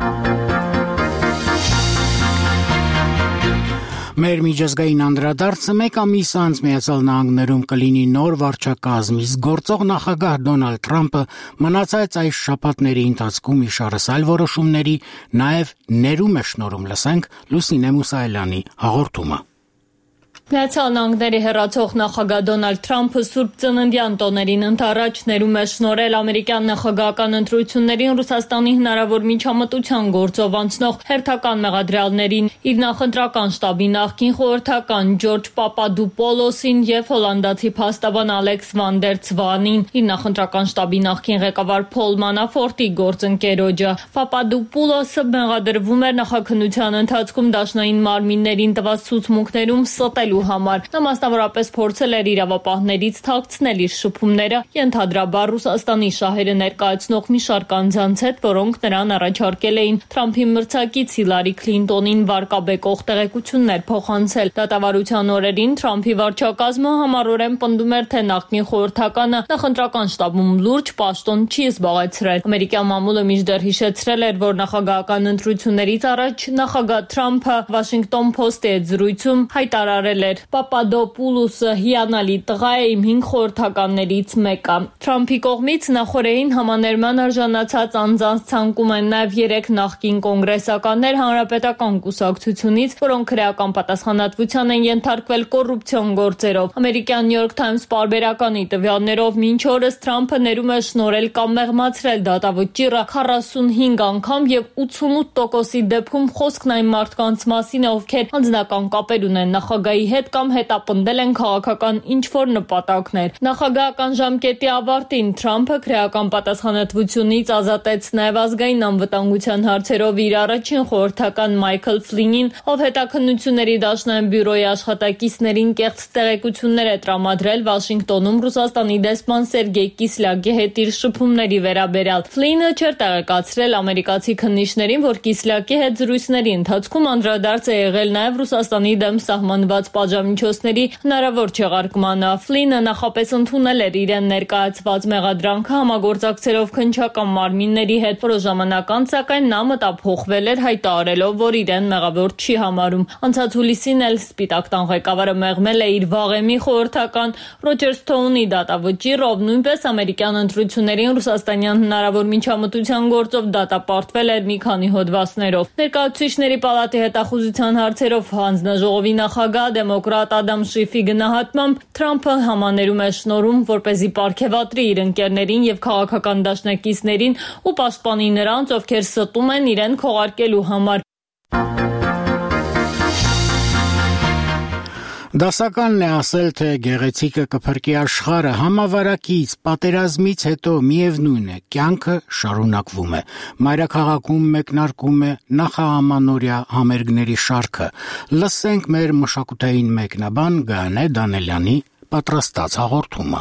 Մեր միջազգային անդրադարձը մեկ ամիս անց Միացյալ Նահանգներում կլինի նոր վարչակազմ, իսկ գործող նախագահ Դոնալդ Թրամփը մնացած այս շաբաթների ընթացքում իշարս այլ որոշումների նաև ներում է շնորհում։ Լսենք Լուսինե Մուսայելյանի հաղորդումը։ Միացյալ Նահանգների հեռացող նախագահ Դոնալդ Թրամփը Սուրբ Ծննդյան տոներին ընդառաջ ներում է շնորհել ամերիկյան նախագահական ընտրություններին Ռուսաստանի հնարավոր միջամտության գործով անցնող հերթական մեղադրյալներին, իր նախընտրական շտաբի նախկին խորհրդական Ջորջ Պապադուպոլոսին եւ հոլանդացի փաստաբան Ալեքս Վան դեր Ցվանին, իր նախընտրական շտաբի նախկին ղեկավար Փոլ Մանաֆորտի գործընկերոջը։ Պապադուպոլոսը մեղադրվում էր նախաքննության ընթացքում դաշնային մարմիններին տված ցուցմունքներում ստել համար։ Նա մասնավորապես փորձել էր իրավապահներից թաքցնել իր շփումները ենթադրաբար Ռուսաստանի շահերը ներկայացնող մի շարք անձանց հետ, որոնք նրան առաջարկել էին Թրամփի մրցակից Հիլարի Քլինտոնին վարկաբեկող տեղեկություններ փոխանցել։ Դատավարության օրերին Թրամփի վարչակազմը համառորեն պնդում էր, թե նախկին խորհրդականը նախընտրական շտաբում լուրջ պաշտոն չի զբաղեցրել։ Ամերիկյան մամուլը մինչդեռ հիշեցրել էր, որ նախագահական ընտրություններից առաջ նախագահ Թրամփը Washington Post-ի հետ զրույցում հայտարարել էր. Պապադոպուլոսը հիանալի տղա է, իմ հինգ խորհրդականներից մեկը։ Թրամփի կողմից նախորդին համաներման արժանացած անձանց ցանկում են նաև երեք նախկին կոնգրեսականներ հանրապետական կուսակցությունից, որոնք քրեական պատասխանատվության են ենթարկվել կոռուպցիոն գործերով։ Ամերիկյան New York Times պարբերականի տվյալներով մինչ օրս Թրամփը ներում է շնորհել կամ մեղմացրել դատավճիռը քառասունհինգ անգամ եւ ութսունութ տոկոսի դեպքում խոսքն այն մարդկանց մասին է, ովքեր անձնական կապեր ունեն նախագահի հետ կամ հետապնդել են քաղաքական ինչ-որ նպատակներ։ Նախագահական ժամկետի ավարտին Թրամփը քրեական պատասխանատվությունից ազատեց նաև ազգային անվտանգության հարցերով իր առաջին խորհրդական Մայքլ Ֆլինին, ով հետաքննությունների դաշնային բյուրոյի աշխատակիցներին կեղծ տեղեկություններ է տրամադրել Վաշինգտոնում Ռուսաստանի դեսպան Սերգեյ Կիսլյակի հետ իր շփումների վերաբերյալ։ Ֆլինը չէր տեղեկացրել ամերիկացի քննիչներին, որ Կիսլյակի հետ զրույցների ընթացքում անդրադարձ է եղել նաև Ռուսաստանի դեմ սահմանված պատժամիջոցների հնարավոր չեղարկմանը։ Ֆլինը նախապես ընդունել էր իրեն ներկայացված մեղադրանքը համագործակցելով քննչական մարմինների հետ, որոշ ժամանակ անց սակայն նա մտափոխվել էր, հայտարարելով, որ իրեն մեղավոր չի համարում։ Անցած հուլիսին էլ Սպիտակ տան ղեկավարը մեղմել է իր վաղեմի խորհրդական Ռոջեր Սթոունի դատավճիռը, ով նույնպես ամերիկյան ընտրություններին ռուսաստանյան հնարավոր միջամտության գործով դատապարտվել էր մի քանի հոդվածներով։ Ներկայացուցիչների պալատի հետախուզության հարցերով հանձնաժողովի նախագահ դեմոկրատ Ադամ Շիֆի գնահատմամբ Թրամփը համաներում է շնորհում, որպեսզի պարգևատրի իր ընկերներին եւ քաղաքական դաշնակիցներին ու պաշտպանի նրանց, ովքեր ստում են իրեն քողարկելու համար։ Դասականն է ասել, թե գեղեցիկը կփրկի աշխարհը, համավարակից, պատերազմից հետո միևնույն է, կյանքը շարունակվում է։ Մայրաքաղաքում մեկնարկում է նախաամանորյա համերգների շարքը։ Լսենք մեր մշակութային մեկնաբան Գայանե Դանելյանի պատրաստած հաղորդումը։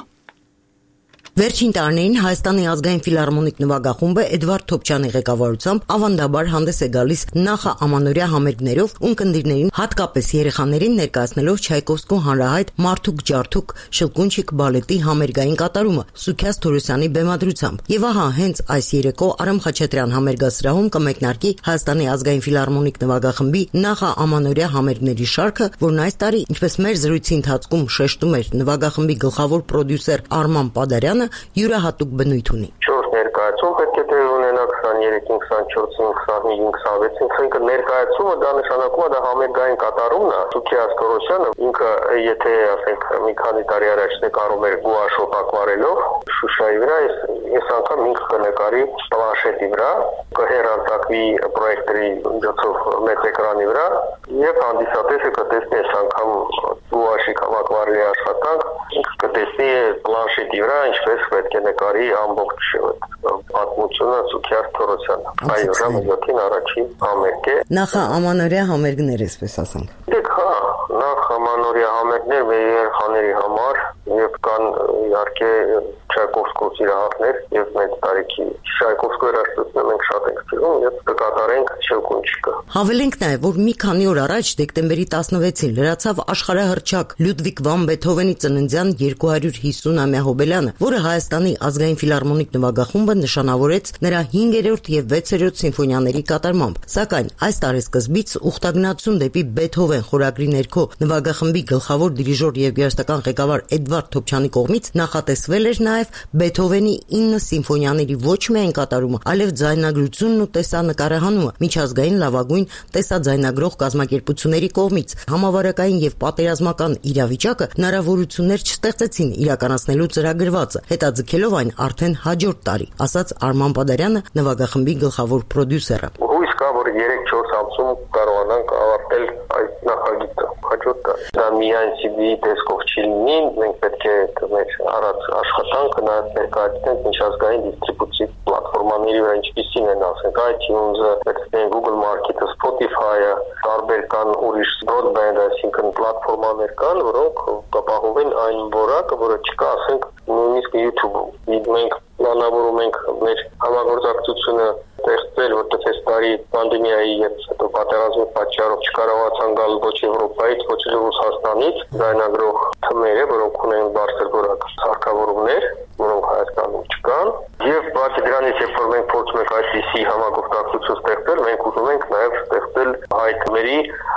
Վերջին տարիներին Հայաստանի ազգային ֆիլհարմոնիկ նվագախումբը Էդվարդ Թոփչյանի ղեկավարությամբ ավանդաբար հանդես է գալիս նախաամանորյա համերգներով ունկնդիրներին, հատկապես երեխաներին ներկայացնելով Չայկովսկու հանրահայտ Մարդուկ ջարդուկ շլկունչիկ բալետի համերգային կատարումը Սուքիաս Թորոսյանի բեմադրությամբ։ Եվ ահա հենց այս երեկո Արամ Խաչատրյան համերգասրահում կմեկնարկի Հայաստանի ազգային ֆիլհարմոնիկ նվագախմբի նախաամանորյա համերգների շարքը, որն այս տարի, ինչպես մեր զրույցի ընթացքում շեշտում էր նվագախմբի գլխավոր պրոդյուսեր Արման Պադարյանը, յուրահատուկ բնույթ ունի։ Չորս ներկայացում պետք է տեղի ունենա քսաներեքին, քսանչորսին, քսանհինգին, քսանվեցին, այսինքն ներկայացումը դա նշանակում է դա համերգային կատարումն է։ Սուքիաս Թորոսյանը ինքը եթե ասենք մի քանի տարի առաջ նկարում էր գուաշով ակվարելով Շուշայի վրա, այս անգամ ինքը կնկարի պլանշետի վրա, կհեռարձակվի պրոյեկտորի միջոցով մեծ էկրանի վրա եւ հանդիսատեսը կտեսնի այս անգամ գուաշի կամ ակվարելի աշխատանք, ինքը կտեսնի պլանշետի վրա ինչպես պետք է նկարի ամբողջ պատմությունը Սուքիաս Թորոսյանը։ Այո, ժամը յոթին առաջին համերգ է։ Նախաամանորյա համերգներ, այսպես ասենք։ Դեք հա, նախաամանորյա համերգներ մեր երեխաների համար եւ կան իհարկե Չայկովսկու սիրահարներ եւ մեծ տարիքի Չայկովսկու երաժշտությունը մենք շատ ենք սիրում եւ կկատարենք Շելկունչիկը։ Հավելենք նաեւ, որ մի քանի օր առաջ դեկտեմբերի տասնվեցին լրացավ աշխարհահռչակ Լյուդվիգ վան Բեթհովենի ծննդյան երկու հարյուր հիսունամյա հոբելյանը, որը Հայաստանի ազգային ֆիլհարմոնիկ նվագախումբը նշանավորեց նրա հինգերորդ եւ վեցերորդ սիմֆոնիաների կատարմամբ։ Սակայն այս տարեսկզբից ուխտագնացություն դեպի Բեթհովեն խորագրի ներքո նվագախմբի գլխավոր դիրիժոր եւ երաժշտական ղեկավար Էդվարդ Թոփչյանի կողմից նախատեսվել էր նաեւ Բեթհովենի ինը սիմֆոնիաների ոչ միայն կատարումը, այլև ձայնագրությունն ու տեսանկարահանումը միջազգային լավագույն տեսաձայնագրող կազմակերպությունների կողմից։ Համավարակային եւ պատերազմական իրավիճակը հնարավորություններ չստեղծեցին իրականացնելու ծրագրվածը, հետաձգելով այն արդեն հաջորդ տարի, ասաց Արման Պադարյանը, նվագախմբի գլխավոր պրոդյուսերը։ Հույս կա, որ երեք-չորս ամսում կարողանանք ավարտել այս նախագիծը հաջորդ տարի։ Դա միայն սի դի-ի տեսքով չի լինի, մենք պետք է մեր առած աշխատանքը նաև ներկայացնենք միջազգային դիստրիբուցիվ պլատֆորմաների վրա, ինչպիսին են, ասենք iTunes-ը, պետք Google Market-ը, Spotify-ը, տարբեր կան ուրիշ broadband, այսինքն պլատֆորմաներ կան, որոնք կապահովեն այն որակը, որը չկա, ասենք, նույնիսկ YouTube-ում։ Մենք պլանավորում ենք մեր համագործակցությունը ստեղծել, որտեղ այս տարի պանդեմիայի եւ հետո պատերազմի պատճառով չկարողացան գալ ոչ Եվրոպայից, ոչ Ռուսաստանից ձայնագրող թմերը, որոնք ունեն բարձր որակ սարքավորումներ, որոնք Հայաստանում չկան։ Եվ բացի դրանից, երբ որ մենք փորձում ենք այսպիսի համագործակցություն ստեղծել, մենք ուզում ենք նաեւ ստեղծել հայ թմերի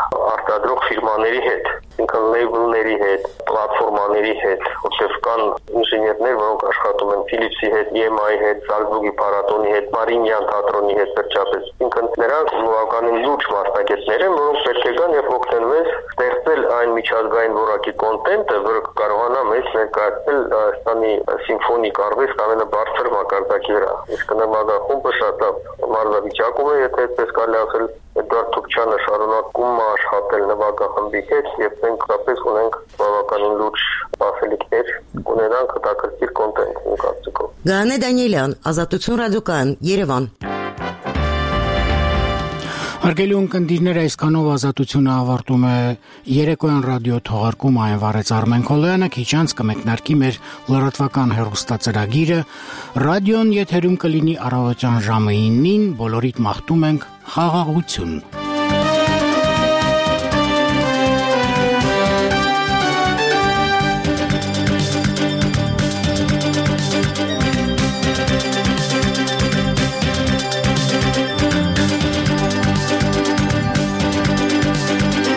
արտադրող ֆիրմաների հետ, ինքն լեյբլների հետ, պլատֆորմաների հետ, որտեղ կան ինժեներներ, որոնք աշխատում են Philips-ի հետ, E M I-ի հետ, Salzburg-ի փառատոնի հետ, Մարինյան թատրոնի հետ վերջապես։ Ինքն նրանք բավականին լուրջ մասնագետներ են, որոնք պետք է գան եւ օգնեն մեզ ստեղծել այն միջազգային որակի կոնտենտը, որը կարողանա մեզ ներկայացնել Հայաստանի սիմֆոնիկ արվեստ ամենաբարձր մակարդակի վրա։ Իսկ նվագախումբը շատ մարզավիճակում է, եթե այդպես կարելի ասել, Էդվարդ Թուքչյանը շարունակում է աշխատել նվագախմբի հետ եւ մենք կապես ունենք բավականին լուրջ ասելիքներ, ունենանք հետաքրքիր կոնտենտ իմ կարծիքով։ Գարանե Դանիելյան, Ազատություն ռադիոկայան, Երևան։ Հարգելի ունկնդիրներ, այսքանով Ազատությունը ավարտում է երեկոյան ռադիո թողարկումը, այն վարեց Արմեն Քոլոյանը, քիչ անց կմեկնարկի մեր լրատվական հեռուստածրագիրը, ռադիոն եթերում կլինի առավոտյան ժամը իննին, բոլորիդ մաղթում ենք խաղաղություն։